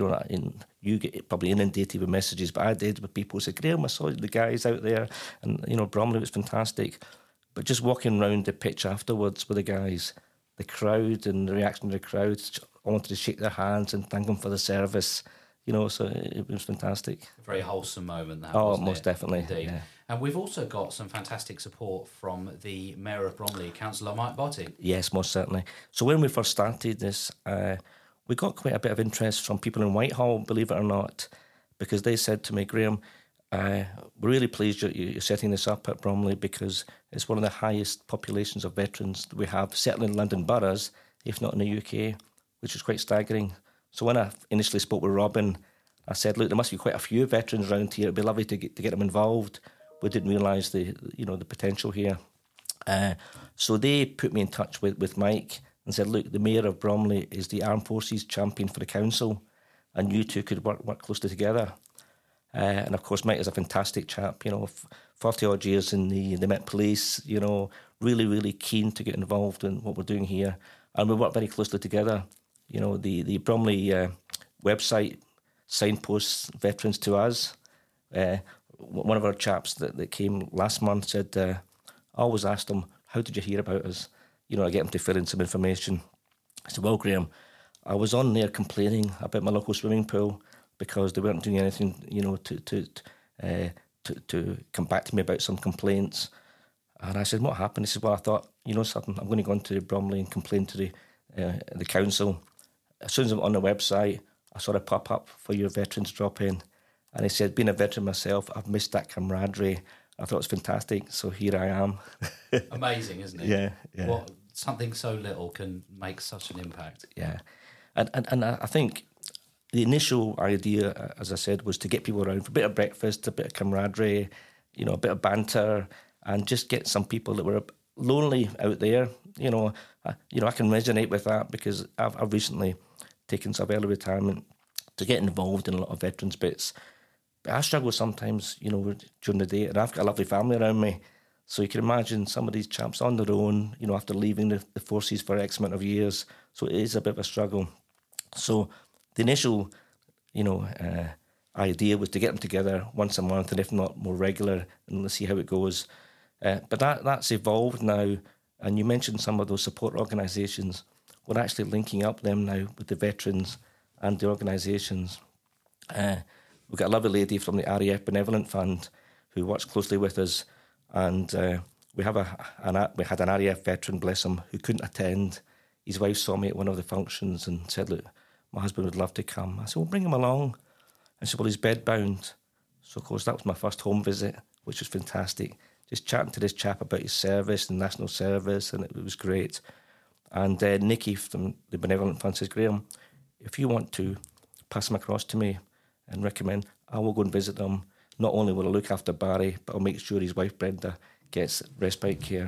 E: You get probably inundated with messages, but I did, with people who said, "Graham, I saw the guys out there," and Bromley was fantastic. But just walking around the pitch afterwards with the guys, the crowd and the reaction of the crowd, I wanted to shake their hands and thank them for the service. So it was fantastic.
B: A very wholesome moment, that,
E: wasn't most definitely.
B: Indeed.
E: Yeah.
B: And we've also got some fantastic support from the Mayor of Bromley, Councillor Mike Botting.
E: Yes, most certainly. So when we first started this, we got quite a bit of interest from people in Whitehall, believe it or not, because they said to me, "Graham, We're really pleased you're setting this up at Bromley, because it's one of the highest populations of veterans that we have, certainly in London boroughs, if not in the UK, which is quite staggering. So when I initially spoke with Robin, I said, look, there must be quite a few veterans around here. It'd be lovely to get them involved. We didn't realise the potential here. So they put me in touch with Mike and said, look, the Mayor of Bromley is the Armed Forces champion for the council, and you two could work closely together. And of course, Mike is a fantastic chap, 40 odd years in the Met Police, really, really keen to get involved in what we're doing here. And we work very closely together. The Bromley website signposts veterans to us. One of our chaps that came last month said, I always asked them, how did you hear about us? I get them to fill in some information. I said, well, Graham, I was on there complaining about my local swimming pool because they weren't doing anything, to come back to me about some complaints. And I said, what happened? He said, well, I thought, something, I'm going to go into Bromley and complain to the council. As soon as I'm on the website, I saw it pop up for your veterans drop in. And he said, being a veteran myself, I've missed that camaraderie. I thought it was fantastic. So here I am.
B: Amazing, isn't it?
E: Yeah.
B: Something so little can make such an impact.
E: Yeah. And I think the initial idea, as I said, was to get people around for a bit of breakfast, a bit of camaraderie, a bit of banter, and just get some people that were lonely out there. I can resonate with that because I've recently taken some early retirement to get involved in a lot of veterans bits. But I struggle sometimes, during the day, and I've got a lovely family around me. So you can imagine some of these chaps on their own, after leaving the forces for X amount of years. So it is a bit of a struggle. So the initial, idea was to get them together once a month, and if not, more regular, and let's see how it goes. But that's evolved now, and you mentioned some of those support organisations. We're actually linking up them now with the veterans and the organisations. We've got a lovely lady from the RAF Benevolent Fund who works closely with us, and we had an RAF veteran, bless him, who couldn't attend. His wife saw me at one of the functions and said, look, my husband would love to come. I said, well, bring him along. And she said, well, he's bedbound. So, of course, that was my first home visit, which was fantastic. Just chatting to this chap about his service, the national service, and it was great. And Nikki from the Benevolent Fund says, Graham, if you want to pass him across to me and recommend, I will go and visit them. Not only will I look after Barry, but I'll make sure his wife Brenda gets respite care.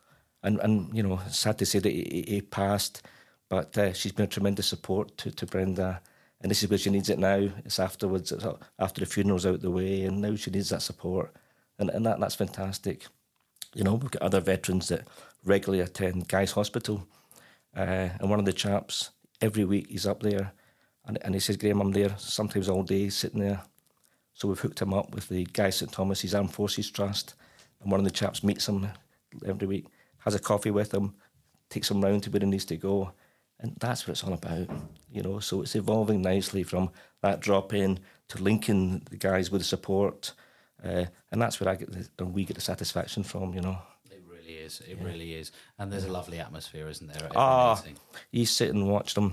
E: And it's sad to say that he passed, but she's been a tremendous support to Brenda. And this is where she needs it now. It's afterwards, it's after the funeral's out the way, and now she needs that support. And that's fantastic. We've got other veterans that regularly attend Guy's Hospital. And one of the chaps, every week he's up there, and he says, Graham, I'm there sometimes all day sitting there. So we've hooked him up with the Guy St Thomas's Armed Forces Trust, and one of the chaps meets him every week, has a coffee with him, takes him round to where he needs to go, and that's what it's all about, So it's evolving nicely from that drop-in to linking the guys with the support, and that's where we get the satisfaction from, It
B: really is. And there's a lovely atmosphere, isn't there, at every meeting?
E: You sit and watch them.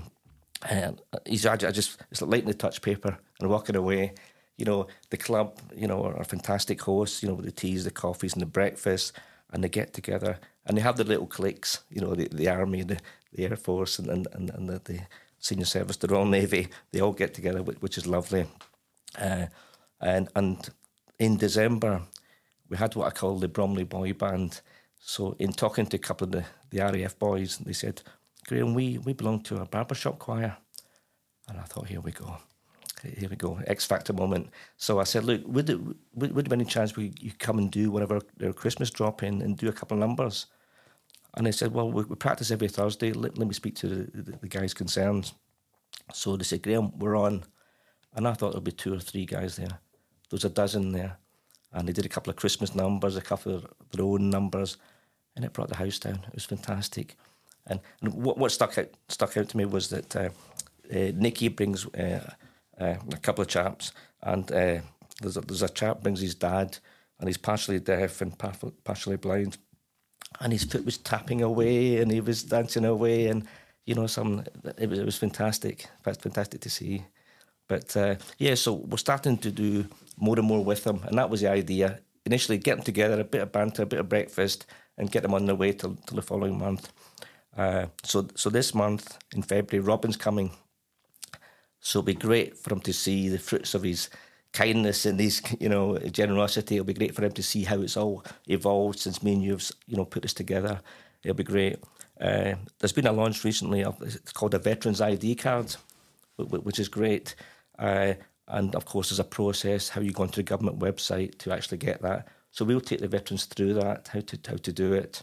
E: It's like lighting the touch paper and walking away. The club, are fantastic hosts, with the teas, the coffees and the breakfast, and they get together and they have their little cliques, the Army, the Air Force and the Senior Service, the Royal Navy, they all get together, which is lovely. And in December, we had what I call the Bromley Boy Band. So in talking to a couple of the RAF boys, they said, Graham, we belong to a barbershop choir. And I thought, here we go, X Factor moment. So I said, look, would there be any chance you come and do one of our Christmas drop-in and do a couple of numbers? And they said, well, we practice every Thursday. Let me speak to the guys concerned. So they said, Graham, we're on. And I thought there'd be 2 or 3 guys there. There was a dozen there. And they did a couple of Christmas numbers, a couple of their own numbers, and it brought the house down. It was fantastic. And what stuck out to me was that Nikki brings a couple of chaps, and there's a chap brings his dad, and he's partially deaf and partially blind, and his foot was tapping away, and he was dancing away, and it was fantastic. Fantastic to see. But so we're starting to do more and more with them, and that was the idea. Initially, get them together, a bit of banter, a bit of breakfast, and get them on their way till the following month. So this month, in February, Robin's coming. So it'll be great for him to see the fruits of his kindness and his, generosity. It'll be great for him to see how it's all evolved since me and you've, put this together. It'll be great. There's been a launch recently. It's called a Veterans ID card, which is great. And of course, there's a process, how you go onto the government website to actually get that. So we'll take the veterans through that, how to do it.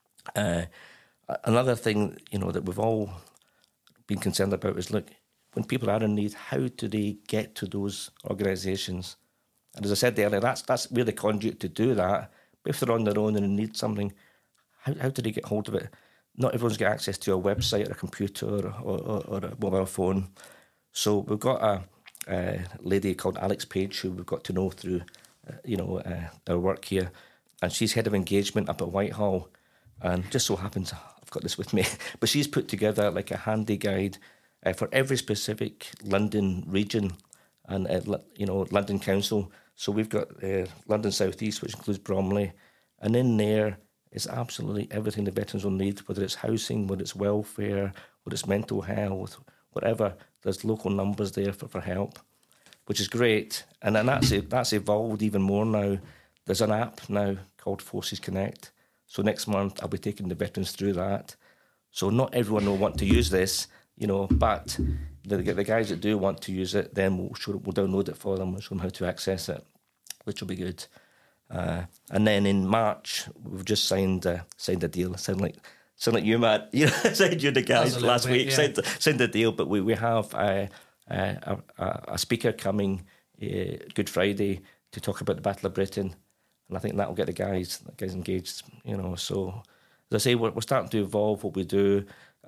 E: Another thing, that we've all been concerned about is, look, when people are in need, how do they get to those organisations? And as I said earlier, that's we're the conduit to do that. But if they're on their own and they need something, how do they get hold of it? Not everyone's got access to a website or a computer or a mobile phone. So we've got a lady called Alex Page who we've got to know through, our work here. And she's head of engagement up at Whitehall. And just so happens, I've got this with me, but she's put together like a handy guide for every specific London region and, London Council. So we've got London South East, which includes Bromley. And in there is absolutely everything the veterans will need, whether it's housing, whether it's welfare, whether it's mental health, whatever. There's local numbers there for help, which is great. And then that's evolved even more now. There's an app now called Forces Connect. So next month I'll be taking the veterans through that. So not everyone will want to use this, but the guys that do want to use it, then we'll download it for them, we'll show them how to access it, which will be good. And then in March, we've just signed a deal. Sound like you, Matt. Signed you the guys last week. Yeah. Signed the deal, but we have a speaker coming Good Friday to talk about the Battle of Britain, and I think that will get the guys engaged. So as I say, we're starting to evolve what we do.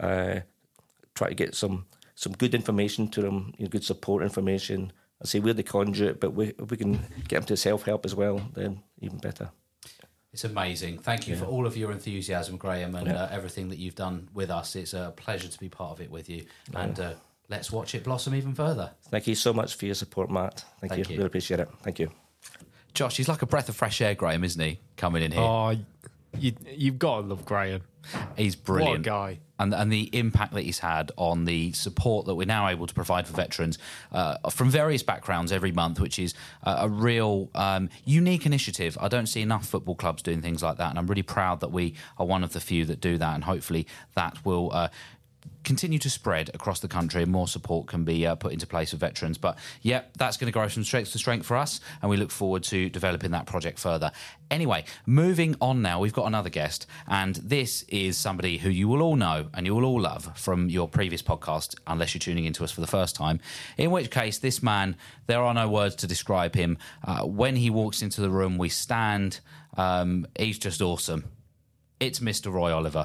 E: Try to get some good information to them, good support information. I say we're the conduit, but if we can get them to self-help as well, then even better.
B: It's amazing. Thank you for all of your enthusiasm, Graham, and everything that you've done with us. It's a pleasure to be part of it with you. And let's watch it blossom even further.
E: Thank you so much for your support, Matt. Thank you. Really appreciate it. Thank you.
B: Josh, he's like a breath of fresh air, Graham, isn't he, coming in here?
C: Oh, you've got to love Graham.
B: He's brilliant.
C: What a guy.
B: And the impact that he's had on the support that we're now able to provide for veterans from various backgrounds every month, which is a real unique initiative. I don't see enough football clubs doing things like that, and I'm really proud that we are one of the few that do that, and hopefully that will continue to spread across the country and more support can be put into place for veterans. But that's going to grow from strength to strength for us, and we look forward to developing that project further. Anyway, moving on now, we've got another guest, and this is somebody who you will all know and you will all love from your previous podcast, unless you're tuning into us for the first time, in which case this man, there are no words to describe him. When he walks into the room, we stand. He's just awesome. It's Mr. Roy Oliver.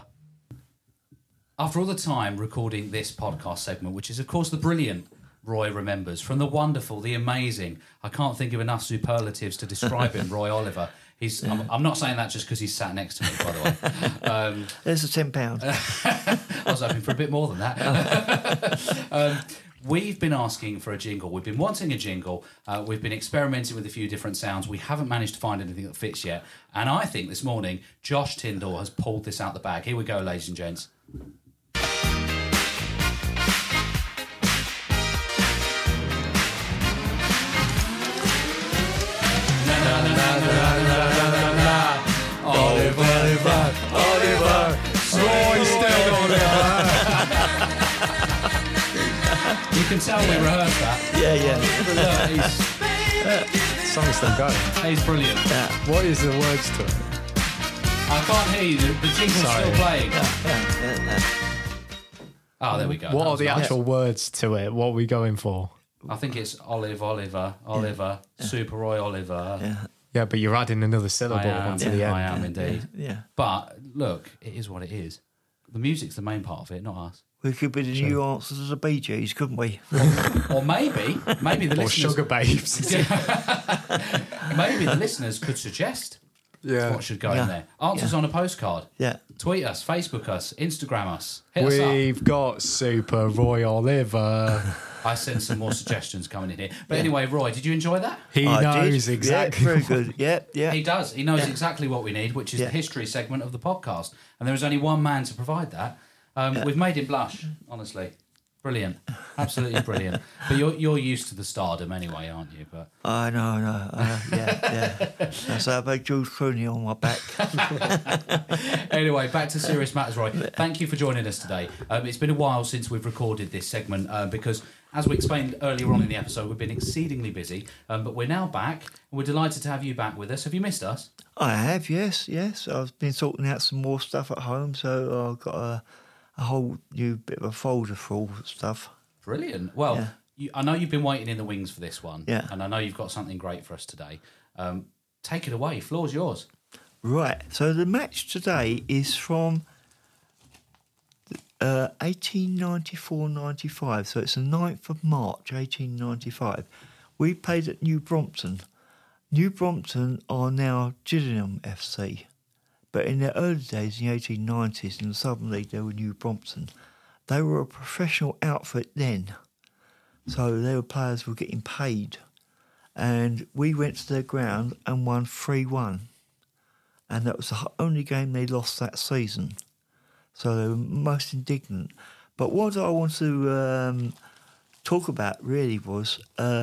B: After all the time recording this podcast segment, which is, of course, the brilliant Roy Remembers, from the wonderful, the amazing, I can't think of enough superlatives to describe him, Roy Oliver. I'm not saying that just because he's sat next to me, by the way.
F: There's a £10.
B: I was hoping for a bit more than that. We've been asking for a jingle. We've been wanting a jingle. We've been experimenting with a few different sounds. We haven't managed to find anything that fits yet. And I think this morning, Josh Tyndall has pulled this out the bag. Here we go, ladies and gents.
C: Oliver, Roy still Oliver.
B: You can tell we rehearsed that.
F: Yeah.
C: Song's still going.
B: He's brilliant.
F: Yeah.
C: What is the words to it?
B: I can't hear you. The jingle's still playing.
F: Yeah.
B: Oh, there we go.
C: What are the actual words to it? What are we going for?
B: I think it's Oliver, Super Roy Oliver.
C: Yeah, but you're adding another syllable onto the end.
B: I am indeed.
F: Yeah.
B: But look, it is what it is. The music's the main part of it, not us.
F: We could be the new answers as a Bee Gees, couldn't we?
B: Or maybe the
C: Or
B: listeners...
C: Sugar Babes.
B: Maybe the listeners could suggest
C: Yeah.
B: What should go in
F: Yeah.
B: there? Answers on a postcard.
F: Yeah.
B: Tweet us, Facebook us, Instagram us. Hit us up.
C: We've got Super Roy Oliver.
B: I sent some more suggestions coming in here. But anyway, Roy, did you enjoy that?
C: He
F: I
C: knows
F: did.
C: exactly.
F: Yeah, very good. Yeah, yeah.
B: He does. He knows exactly what we need, which is the history segment of the podcast. And there is only one man to provide that. We've made him blush, honestly. Brilliant. Absolutely brilliant. But you're used to the stardom anyway, aren't you? But
F: I know. Yeah. That's how I had George Clooney on my back.
B: anyway, back to serious matters, Roy. Thank you for joining us today. It's been a while since we've recorded this segment because, as we explained earlier on in the episode, we've been exceedingly busy. But we're now back, and we're delighted to have you back with us. Have you missed us?
F: I have, yes. I've been sorting out some more stuff at home, so I've got a whole new bit of a folder for all the stuff.
B: Brilliant. Well, I know you've been waiting in the wings for this one.
F: Yeah.
B: And I know you've got something great for us today. Take it away. Floor's yours.
F: Right, so the match today is from 1894-95, so it's the 9th of March, 1895. We played at New Brompton. New Brompton are now Gillingham FC, but in their early days, in the 1890s, in the Southern League, they were New Brompton. They were a professional outfit then, so their players were getting paid. And we went to their ground and won 3-1. And that was the only game they lost that season. So they were most indignant. But what I want to talk about really was,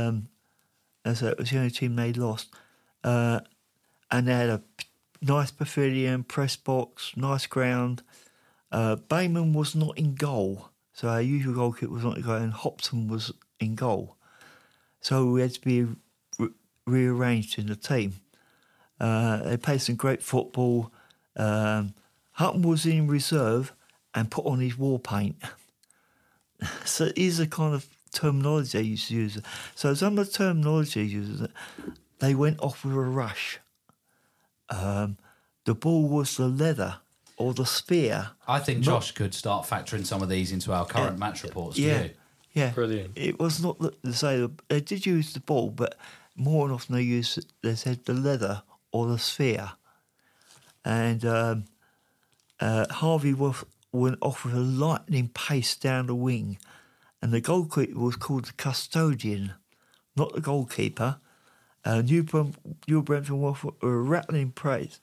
F: as it was the only team they lost, and they had a nice pavilion, press box, nice ground. Bayman was not in goal, so our usual goalkeeper was not in goal, and Hopton was in goal. So we had to be rearranged in the team. They played some great football. Hutton was in reserve and put on his war paint. So these are kind of terminology they used to use. So some of the terminology used, they went off with a rush. The ball was the leather or the spear.
B: I think Josh could start factoring some of these into our current match reports.
F: Yeah.
C: Brilliant.
F: It was not to say they did use the ball, but more often they said the leather or the sphere. And Harvey went off with a lightning pace down the wing, and the goalkeeper was called the custodian, not the goalkeeper. New Brompton went with a rattling pace.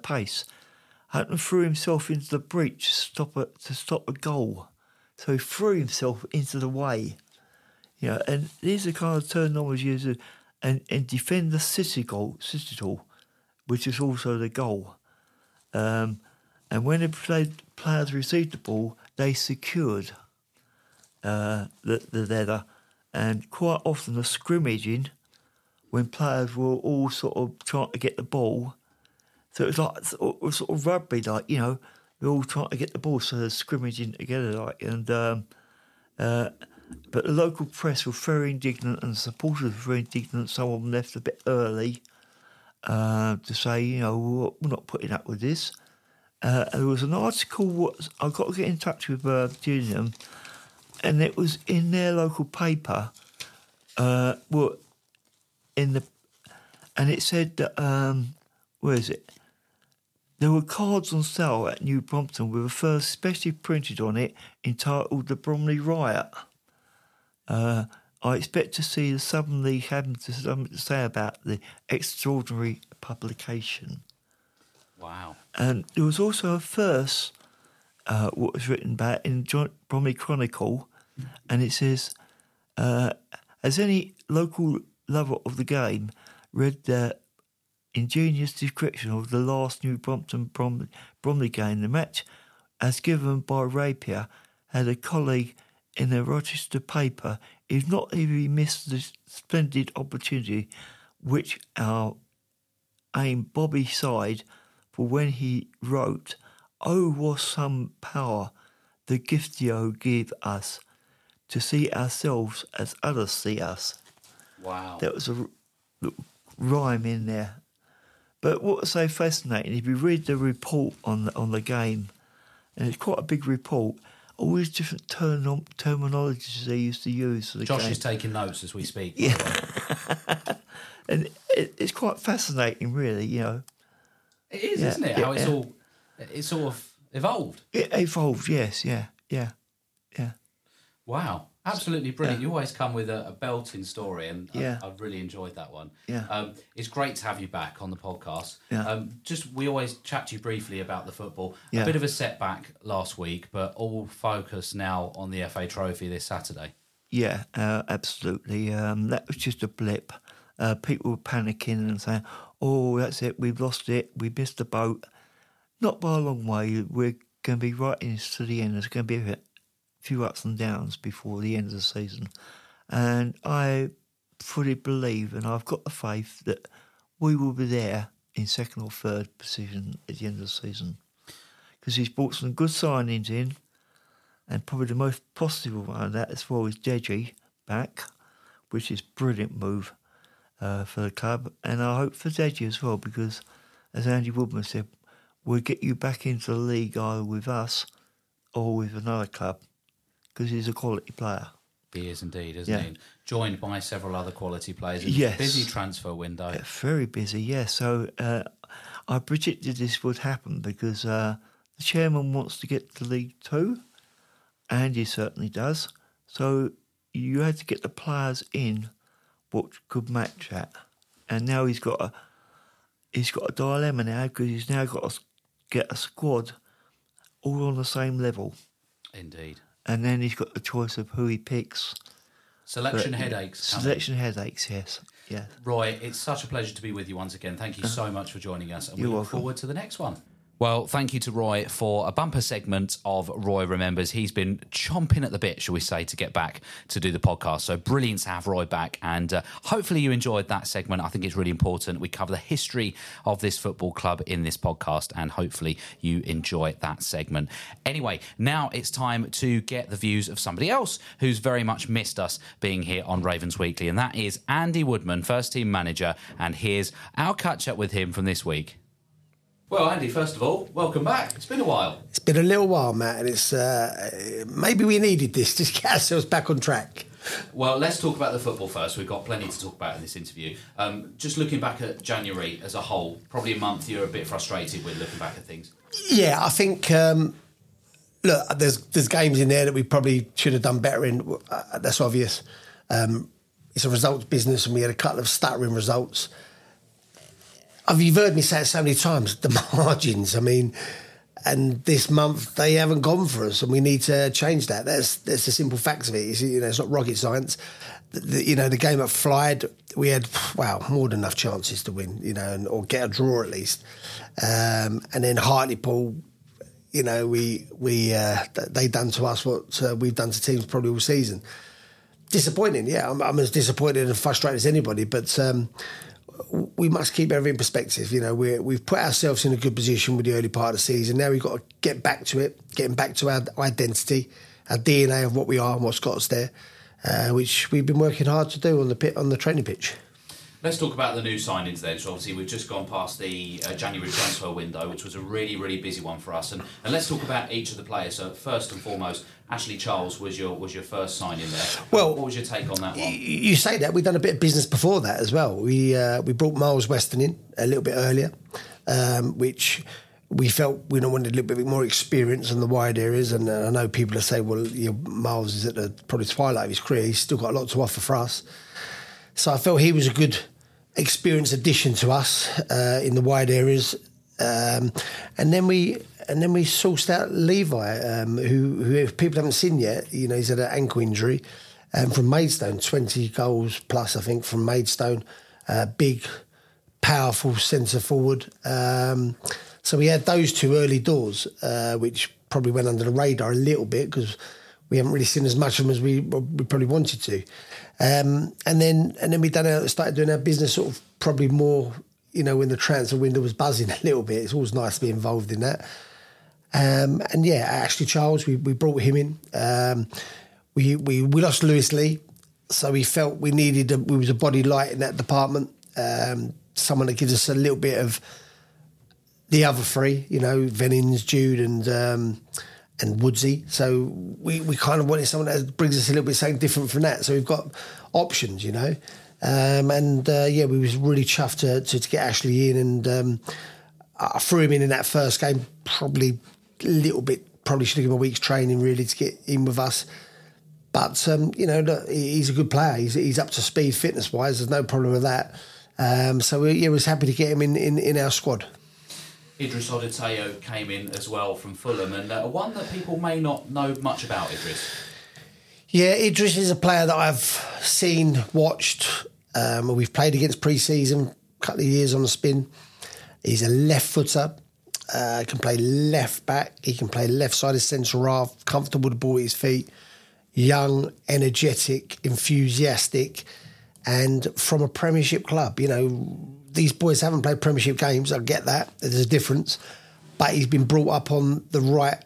F: Hutton threw himself into the breach to stop a goal. So he threw himself into the way. And these are kind of terminology used and defend the citadel, which is also the goal. And when the players received the ball, they secured the leather. And quite often the scrimmaging, when players were all sort of trying to get the ball, so it was like sort of rugby, like, they're all trying to get the ball, so they're scrimmaging together, like, and but the local press were very indignant and supporters were very indignant. Some of them left a bit early to say, we're not putting up with this. There was an article, I got to get in touch with Gillingham, and it was in their local paper, and it said that, where is it? There were cards on sale at New Brompton with a verse specially printed on it entitled The Bromley Riot. I expect to see the Southern League having something to say about the extraordinary publication. Wow. And there was also a verse what was written about in Bromley Chronicle, and it says, has any local lover of the game read the ingenious description of the last New Brompton Bromley game? The match, as given by Rapier, had a colleague in the Rochester paper. If not, he missed the splendid opportunity which our aim Bobby sighed for when he wrote, "Oh, was some power the giftio give us to see ourselves as others see us."
B: Wow.
F: That was a rhyme in there. But what's so fascinating, if you read the report on the game, and it's quite a big report, all these different terminologies they used to use for the
B: Josh
F: game.
B: is taking notes as we speak.
F: Yeah. And it's quite fascinating, really,
B: It is, isn't it? How it's sort of evolved.
F: It evolved, yes, yeah.
B: Wow, absolutely brilliant. You always come with a belting story, and I've really enjoyed that one.
F: Yeah.
B: It's great to have you back on the podcast.
F: Yeah.
B: We always chat to you briefly about the football.
F: Yeah.
B: A bit of a setback last week, but all focus now on the FA Trophy this Saturday.
F: Yeah, absolutely. That was just a blip. People were panicking and saying, "Oh, that's it. We've lost it. We missed the boat." Not by a long way. We're going to be right in to the end. There's going to be a few ups and downs before the end of the season, and I fully believe, and I've got the faith that we will be there in second or third position at the end of the season, because he's brought some good signings in. And probably the most positive one of that as well is Deji back, which is a brilliant move for the club. And I hope for Deji as well, because as Andy Woodman said, we'll get you back into the league either with us or with another club, because he's a quality player.
B: He is indeed, isn't he? Joined by several other quality players.
F: Yes.
B: Busy transfer window.
F: Yeah, very busy, yeah. So I predicted this would happen because the chairman wants to get to League Two. And he certainly does. So you had to get the players in what could match that. And now he's got a dilemma now, because he's now got to get a squad all on the same level.
B: Indeed.
F: And then he's got the choice of who he picks.
B: Selection headaches.
F: Selection headaches, yes. Yeah.
B: Roy, it's such a pleasure to be with you once again. Thank you so much for joining us. And we
F: You're
B: look
F: welcome.
B: forward to the next one. Well, thank you to Roy for a bumper segment of Roy Remembers. He's been chomping at the bit, shall we say, to get back to do the podcast. So brilliant to have Roy back. And hopefully you enjoyed that segment. I think it's really important. We cover the history of this football club in this podcast, and hopefully you enjoy that segment. Anyway, now it's time to get the views of somebody else who's very much missed us being here on Ravens Weekly, and that is Andy Woodman, first team manager. And here's our catch-up with him from this week. Well, Andy, first of all, welcome back. It's been a while.
G: It's been a little while, Matt, and it's maybe we needed this to get ourselves back on track.
B: Well, let's talk about the football first. We've got plenty to talk about in this interview. Just looking back at January as a whole, probably a month you're a bit frustrated with looking back at things.
G: Yeah, I think, look, there's games in there that we probably should have done better in. That's obvious. It's a results business, and we had a couple of stuttering results. You've heard me say it so many times, the margins, I mean, and this month they haven't gone for us, and we need to change that. That's the simple facts of it. It's not rocket science. The game at Flyde, we had, more than enough chances to win, or get a draw at least. And then Hartlepool, they done to us what we've done to teams probably all season. Disappointing, yeah. I'm as disappointed and frustrated as anybody, but we must keep everything in perspective. We've put ourselves in a good position with the early part of the season. Now we've got to get back to it, getting back to our identity, our DNA of what we are and what's got us there, which we've been working hard to do on the training pitch.
B: Let's talk about the new signings then. So obviously we've just gone past the January transfer window, which was a really, really busy one for us. And let's talk about each of the players. So first and foremost, Ashley Charles was your first signing there.
G: Well,
B: what was your take on that one?
G: You say that. We've done a bit of business before that as well. We brought Miles Weston in a little bit earlier, which we felt we wanted a little bit more experience in the wide areas. And I know people are saying, well, Miles is at the probably twilight of his career. He's still got a lot to offer for us. So I felt he was a good experienced addition to us in the wide areas, and then we sourced out Levi, who people haven't seen yet. He's had an ankle injury from Maidstone, 20 goals plus, I think, from Maidstone. Big, powerful centre forward. So we had those two early doors, which probably went under the radar a little bit because we haven't really seen as much of them as we probably wanted to. And then we started doing our business sort of probably more, when the transfer window was buzzing a little bit. It's always nice to be involved in that. Ashley Charles, we brought him in. We lost Lewis Lee, so we felt we was a body light in that department. Someone that gives us a little bit of the other three, Vennings, Jude and Woodsy. So we kind of wanted someone that brings us a little bit something different from that. So we've got options, we was really chuffed to get Ashley in, and I threw him in that first game, probably a little bit, probably should have given him a week's training really to get in with us. But, look, he's a good player. He's up to speed fitness-wise. There's no problem with that. So, we was happy to get him in our squad.
B: Idris Odeteo came in as well from Fulham, and one that people may not know much about, Idris.
G: Yeah, Idris is a player that I've seen, watched. We've played against pre-season, a couple of years on the spin. He's a left footer. Can play left back. He can play left side of central half. Comfortable with the ball at his feet. Young, energetic, enthusiastic, and from a Premiership club. These boys haven't played Premiership games. I get that. There's a difference, but he's been brought up on the right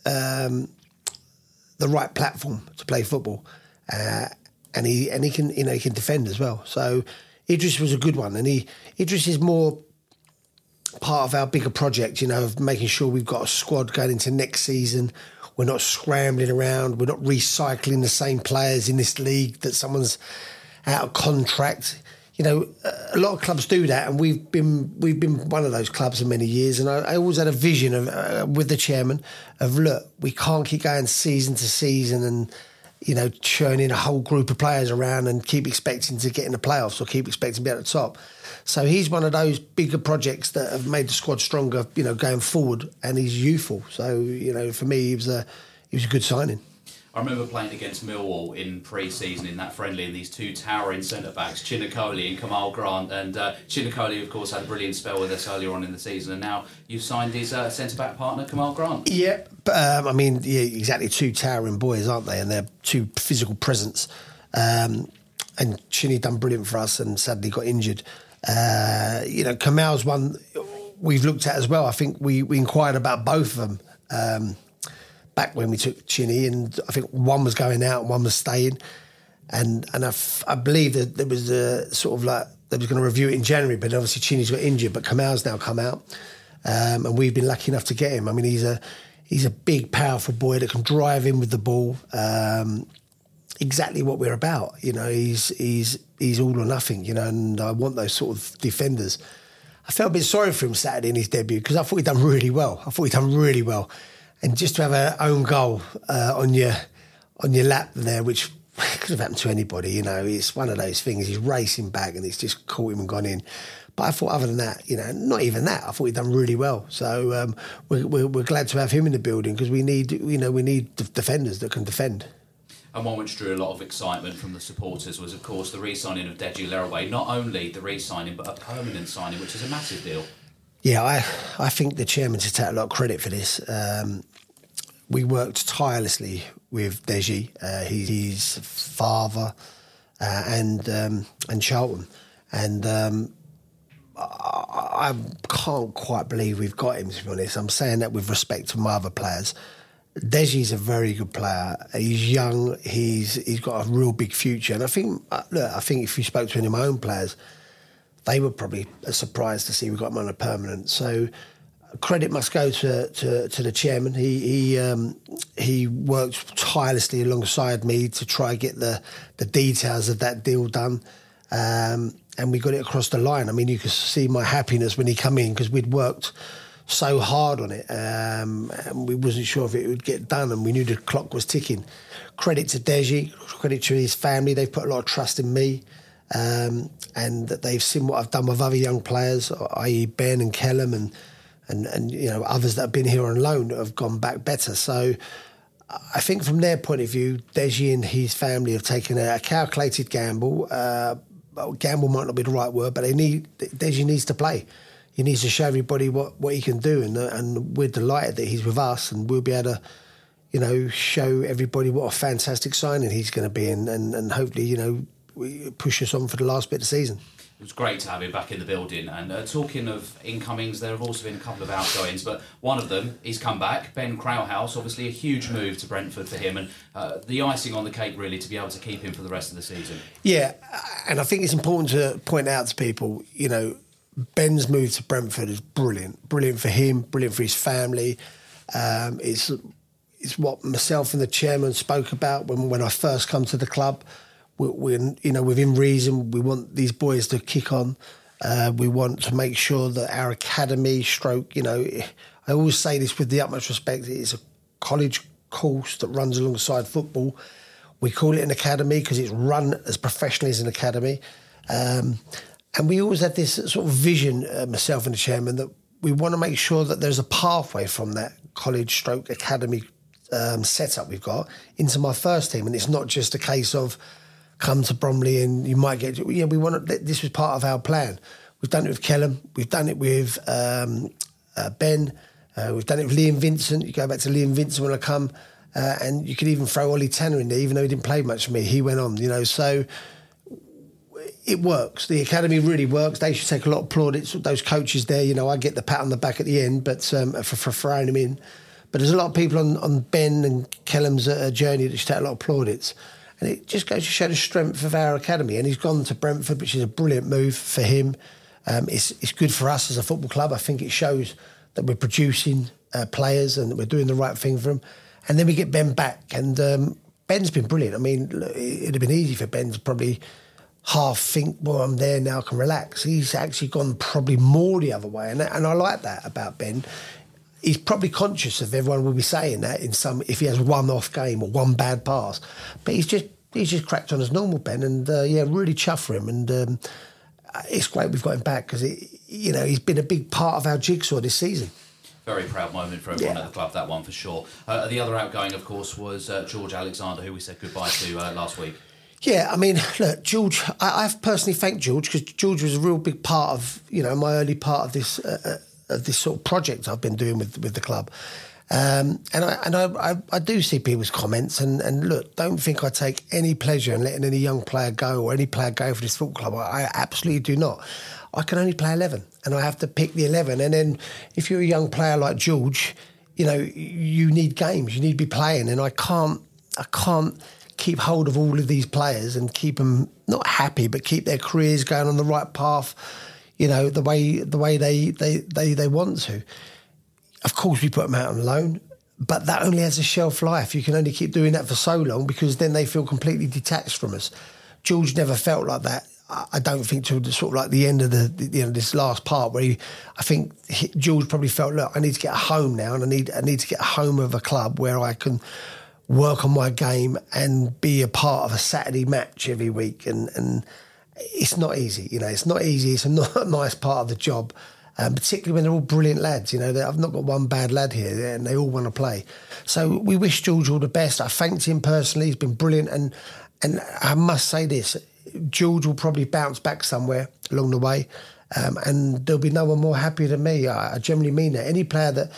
G: platform to play football, and he can he can defend as well. So Idris was a good one, and Idris is more part of our bigger project, of making sure we've got a squad going into next season. We're not scrambling around. We're not recycling the same players in this league that someone's out of contract. A lot of clubs do that, and we've been one of those clubs for many years. And I always had a vision of with the chairman of, look, we can't keep going season to season and churning a whole group of players around and keep expecting to get in the playoffs or keep expecting to be at the top. So he's one of those bigger projects that have made the squad stronger, going forward, and he's youthful. So, for me, he was a good signing.
B: I remember playing against Millwall in pre-season in that friendly, and these two towering centre-backs, Chinakoli and Kamal Grant. And Chinakoli, of course, had a brilliant spell with us earlier on in the season, and now you've signed his centre-back partner, Kamal Grant.
G: Yeah, exactly, two towering boys, aren't they? And they're two physical presence. And Chinny done brilliant for us and sadly got injured. Kamal's one we've looked at as well. I think we inquired about both of them back when we took Chinny, and I think one was going out and one was staying. And I believe that there was a sort of like they was going to review it in January, but obviously Chinny's got injured, but Kamal's now come out, and we've been lucky enough to get him. I mean, he's a big, powerful boy that can drive in with the ball. Exactly what we're about, he's all or nothing, and I want those sort of defenders. I felt a bit sorry for him Saturday in his debut because I thought he'd done really well. And just to have an own goal on your lap there, which could have happened to anybody, it's one of those things. He's racing back and it's just caught him and gone in. But I thought other than that, not even that, I thought he'd done really well. So we're glad to have him in the building because we need defenders that can defend.
B: And one which drew a lot of excitement from the supporters was, of course, the re-signing of Deji Leraway. Not only the re-signing, but a permanent signing, which is a massive deal. Yeah,
G: I think the chairman should take a lot of credit for this. We worked tirelessly with Deji, his father, and Charlton, and I can't quite believe we've got him. To be honest, I'm saying that with respect to my other players. Deji's a very good player. He's young. He's got a real big future, and I think if you spoke to any of my own players, they were probably surprised to see we got him on a permanent. So credit must go to the chairman. He worked tirelessly alongside me to try and get the details of that deal done, and we got it across the line. I mean, you could see my happiness when he came in because we'd worked so hard on it, and we wasn't sure if it would get done, and we knew the clock was ticking. Credit to Deji, credit to his family. They've put a lot of trust in me, and that they've seen what I've done with other young players, i.e. Ben and Kellum and others that have been here on loan that have gone back better. So I think from their point of view, Deji and his family have taken a calculated gamble. Gamble might not be the right word, but Deji needs to play. He needs to show everybody what he can do, and we're delighted that he's with us, and we'll be able to, show everybody what a fantastic signing he's going to be, and hopefully, push us on for the last bit of the season.
B: It was great to have him back in the building. And talking of incomings, there have also been a couple of outgoings, but one of them, he's come back. Ben Krauthaus, obviously a huge move to Brentford for him, and the icing on the cake, really, to be able to keep him for the rest of the season. Yeah,
G: and I think it's important to point out to people, Ben's move to Brentford is brilliant. Brilliant for him, brilliant for his family. It's what myself and the chairman spoke about when I first come to the club. We're within reason, we want these boys to kick on. We want to make sure that our academy I always say this with the utmost respect, it's a college course that runs alongside football. We call it an academy because it's run as professionally as an academy. And we always had this sort of vision, myself and the chairman, that we want to make sure that there's a pathway from that college stroke academy setup we've got into my first team. And it's not just a case of come to Bromley and you might get... we want to... This was part of our plan. We've done it with Kellum. We've done it with Ben. We've done it with Liam Vincent. You go back to Liam Vincent when I come... and you could even throw Ollie Tanner in there, even though he didn't play much for me. He went on, so it works. The academy really works. They should take a lot of plaudits. Those coaches there, I get the pat on the back at the end, but for throwing him in. But there's a lot of people on Ben and Kellum's journey that should take a lot of plaudits. And it just goes to show the strength of our academy. And he's gone to Brentford, which is a brilliant move for him. It's good for us as a football club. I think it shows that we're producing players and that we're doing the right thing for them. And then we get Ben back, and Ben's been brilliant. I mean, it'd have been easy for Ben to probably half think, well, I'm there now, I can relax. He's actually gone probably more the other way, and I like that about Ben. He's probably conscious of everyone will be saying that if he has one off game or one bad pass, but he's just cracked on as normal, Ben, and really chuffed for him. And it's great we've got him back because he's been a big part of our jigsaw this season.
B: Very proud moment for everyone at the club, that one for sure. The other outgoing, of course, was George Alexander, who we said goodbye to last week.
G: Yeah, I mean, look, George, I've personally thanked George because George was a real big part of, my early part of this sort of project I've been doing with the club. And I do see people's comments and look, don't think I take any pleasure in letting any young player go or any player go for this football club. I absolutely do not. I can only play 11 and I have to pick the 11. And then if you're a young player like George, you need games, you need to be playing. And I can't keep hold of all of these players and keep them not happy, but keep their careers going on the right path, the way they want to. Of course, we put them out on loan, but that only has a shelf life. You can only keep doing that for so long because then they feel completely detached from us. George never felt like that. I don't think till sort of like the end of this last part where I think George probably felt, look, I need to get home now, and I need to get home of a club where I can work on my game and be a part of a Saturday match every week. And it's not easy, it's not easy. It's not a nice part of the job, particularly when they're all brilliant lads. I've not got one bad lad here, and they all want to play. So we wish George all the best. I thanked him personally. He's been brilliant, and I must say this. George will probably bounce back somewhere along the way, and there'll be no one more happy than me. I generally mean that. Any player that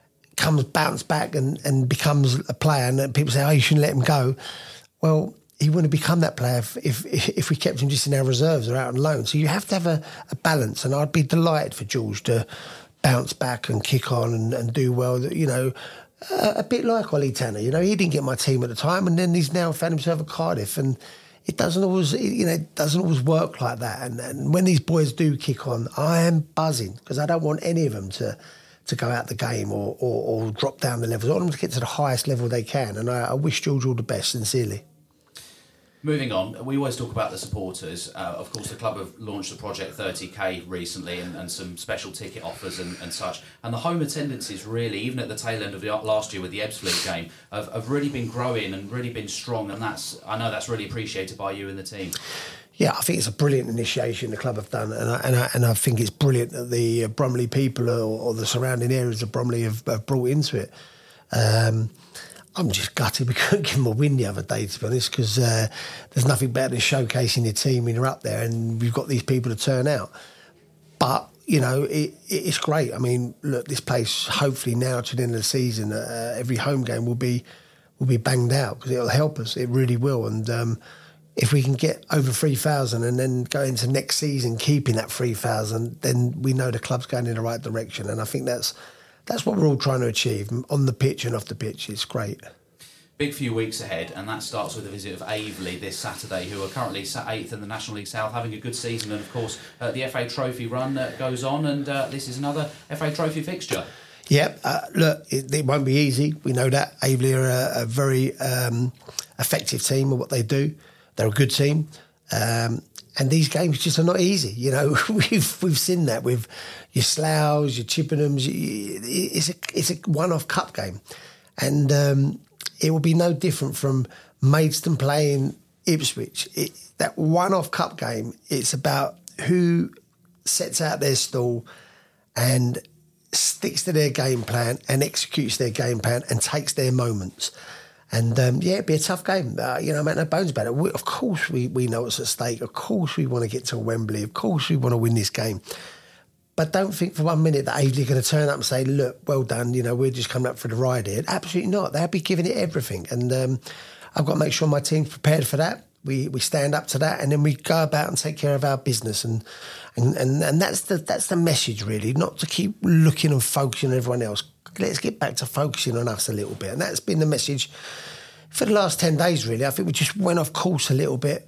G: bounce back and becomes a player, and people say, oh, you shouldn't let him go. Well, he wouldn't have become that player if we kept him just in our reserves or out on loan. So you have to have a balance, and I'd be delighted for George to bounce back and kick on and do well. A bit like Ollie Tanner. He didn't get my team at the time, and then he's now found himself at Cardiff, and it doesn't always, it doesn't always work like that. And when these boys do kick on, I am buzzing because I don't want any of them to go out the game or drop down the levels. I want them to get to the highest level they can. And I wish George all the best, sincerely.
B: Moving on, we always talk about the supporters. Of course, the club have launched the Project 30K recently and some special ticket offers and such. And the home attendances really, even at the tail end of last year with the Ebbsfleet game, have really been growing and really been strong. And I know that's really appreciated by you and the team.
G: Yeah, I think it's a brilliant initiation the club have done. And I think it's brilliant that the Bromley people or the surrounding areas of Bromley have brought into it. I'm just gutted we couldn't give them a win the other day, to be honest, because there's nothing better than showcasing your team when you're up there and we've got these people to turn out. But, it's great. I mean, look, this place, hopefully now to the end of the season, every home game will be banged out because it'll help us. It really will. And if we can get over 3,000 and then go into next season keeping that 3,000, then we know the club's going in the right direction. And I think that's what we're all trying to achieve on the pitch and off the pitch. It's great.
B: Big few weeks ahead, and that starts with a visit of Aveley this Saturday, who are currently sat 8th in the National League South, having a good season. And, of course, the FA Trophy run goes on, and this is another FA Trophy fixture. Yep.
G: Look, it won't be easy. We know that. Aveley are a very effective team at what they do. They're a good team. And these games just are not easy. You know, we've seen that with your Sloughs, your Chippenhams. It's a one-off cup game. And it will be no different from Maidstone playing Ipswich. That one-off cup game, it's about who sets out their stall and sticks to their game plan and executes their game plan and takes their moments. And, it'd be a tough game. Make no bones about it. Of course we know what's at stake. Of course we want to get to Wembley. Of course we want to win this game. But don't think for 1 minute that Aveley are going to turn up and say, look, well done, we're just coming up for the ride here. Absolutely not. They'll be giving it everything. And I've got to make sure my team's prepared for that. We stand up to that, and then we go about and take care of our business. And that's the message, really, not to keep looking and focusing on everyone else. Let's get back to focusing on us a little bit. And that's been the message for the last 10 days, really. I think we just went off course a little bit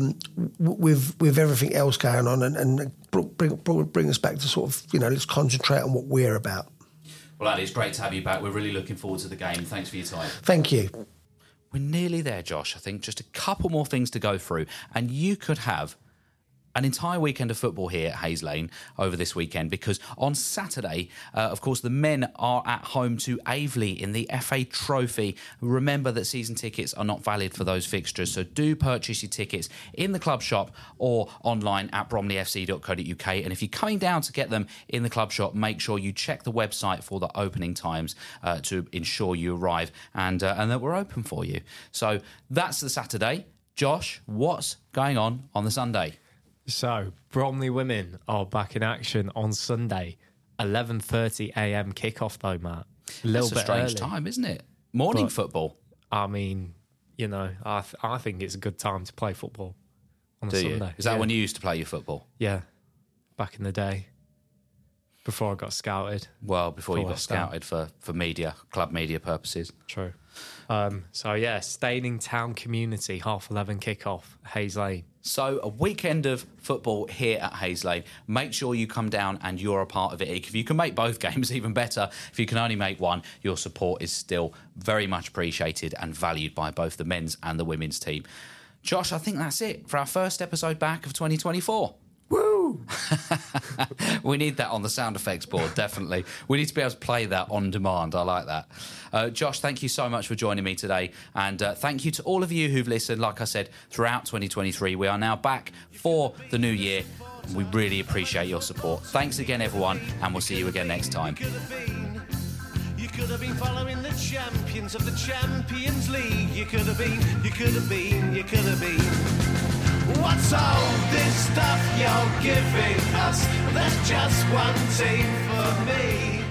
G: with everything else going on and bring us back to sort of, let's concentrate on what we're about.
B: Well, Andy, it's great to have you back. We're really looking forward to the game. Thanks for your time.
G: Thank you.
B: We're nearly there, Josh. I think just a couple more things to go through, and you could have an entire weekend of football here at Hayes Lane over this weekend, because on Saturday, of course, the men are at home to Aveley in the FA Trophy. Remember that season tickets are not valid for those fixtures, so do purchase your tickets in the club shop or online at bromleyfc.co.uk. And if you're coming down to get them in the club shop, make sure you check the website for the opening times to ensure you arrive and that we're open for you. So that's the Saturday. Josh, what's going on the Sunday?
C: So, Bromley women are back in action on Sunday, 11:30am kickoff though, Matt.
B: That's a strange time, isn't it? Morning football.
C: I mean, I think it's a good time to play football on a Sunday.
B: Is that when you used to play your football?
C: Yeah, back in the day, before I got scouted.
B: Well, before you got scouted for club media purposes.
C: True. Staining Town Community, 11:30 kickoff, Hayes Lane.
B: So a weekend of football here at Hayes Lane. Make sure you come down and you're a part of it. If you can make both games, even better. If you can only make one, your support is still very much appreciated and valued by both the men's and the women's team. Josh, I think that's it for our first episode back of 2024. Woo! We need that on the sound effects board, definitely. We need to be able to play that on demand. I like that. Josh, thank you so much for joining me today. And thank you to all of you who've listened, like I said, throughout 2023. We are now back for the new year. We really appreciate your support. Thanks again, everyone, and we'll see you again next time.
A: You could have been following the champions of the Champions League. You could have been. What's all this stuff you're giving us? There's just one team for me.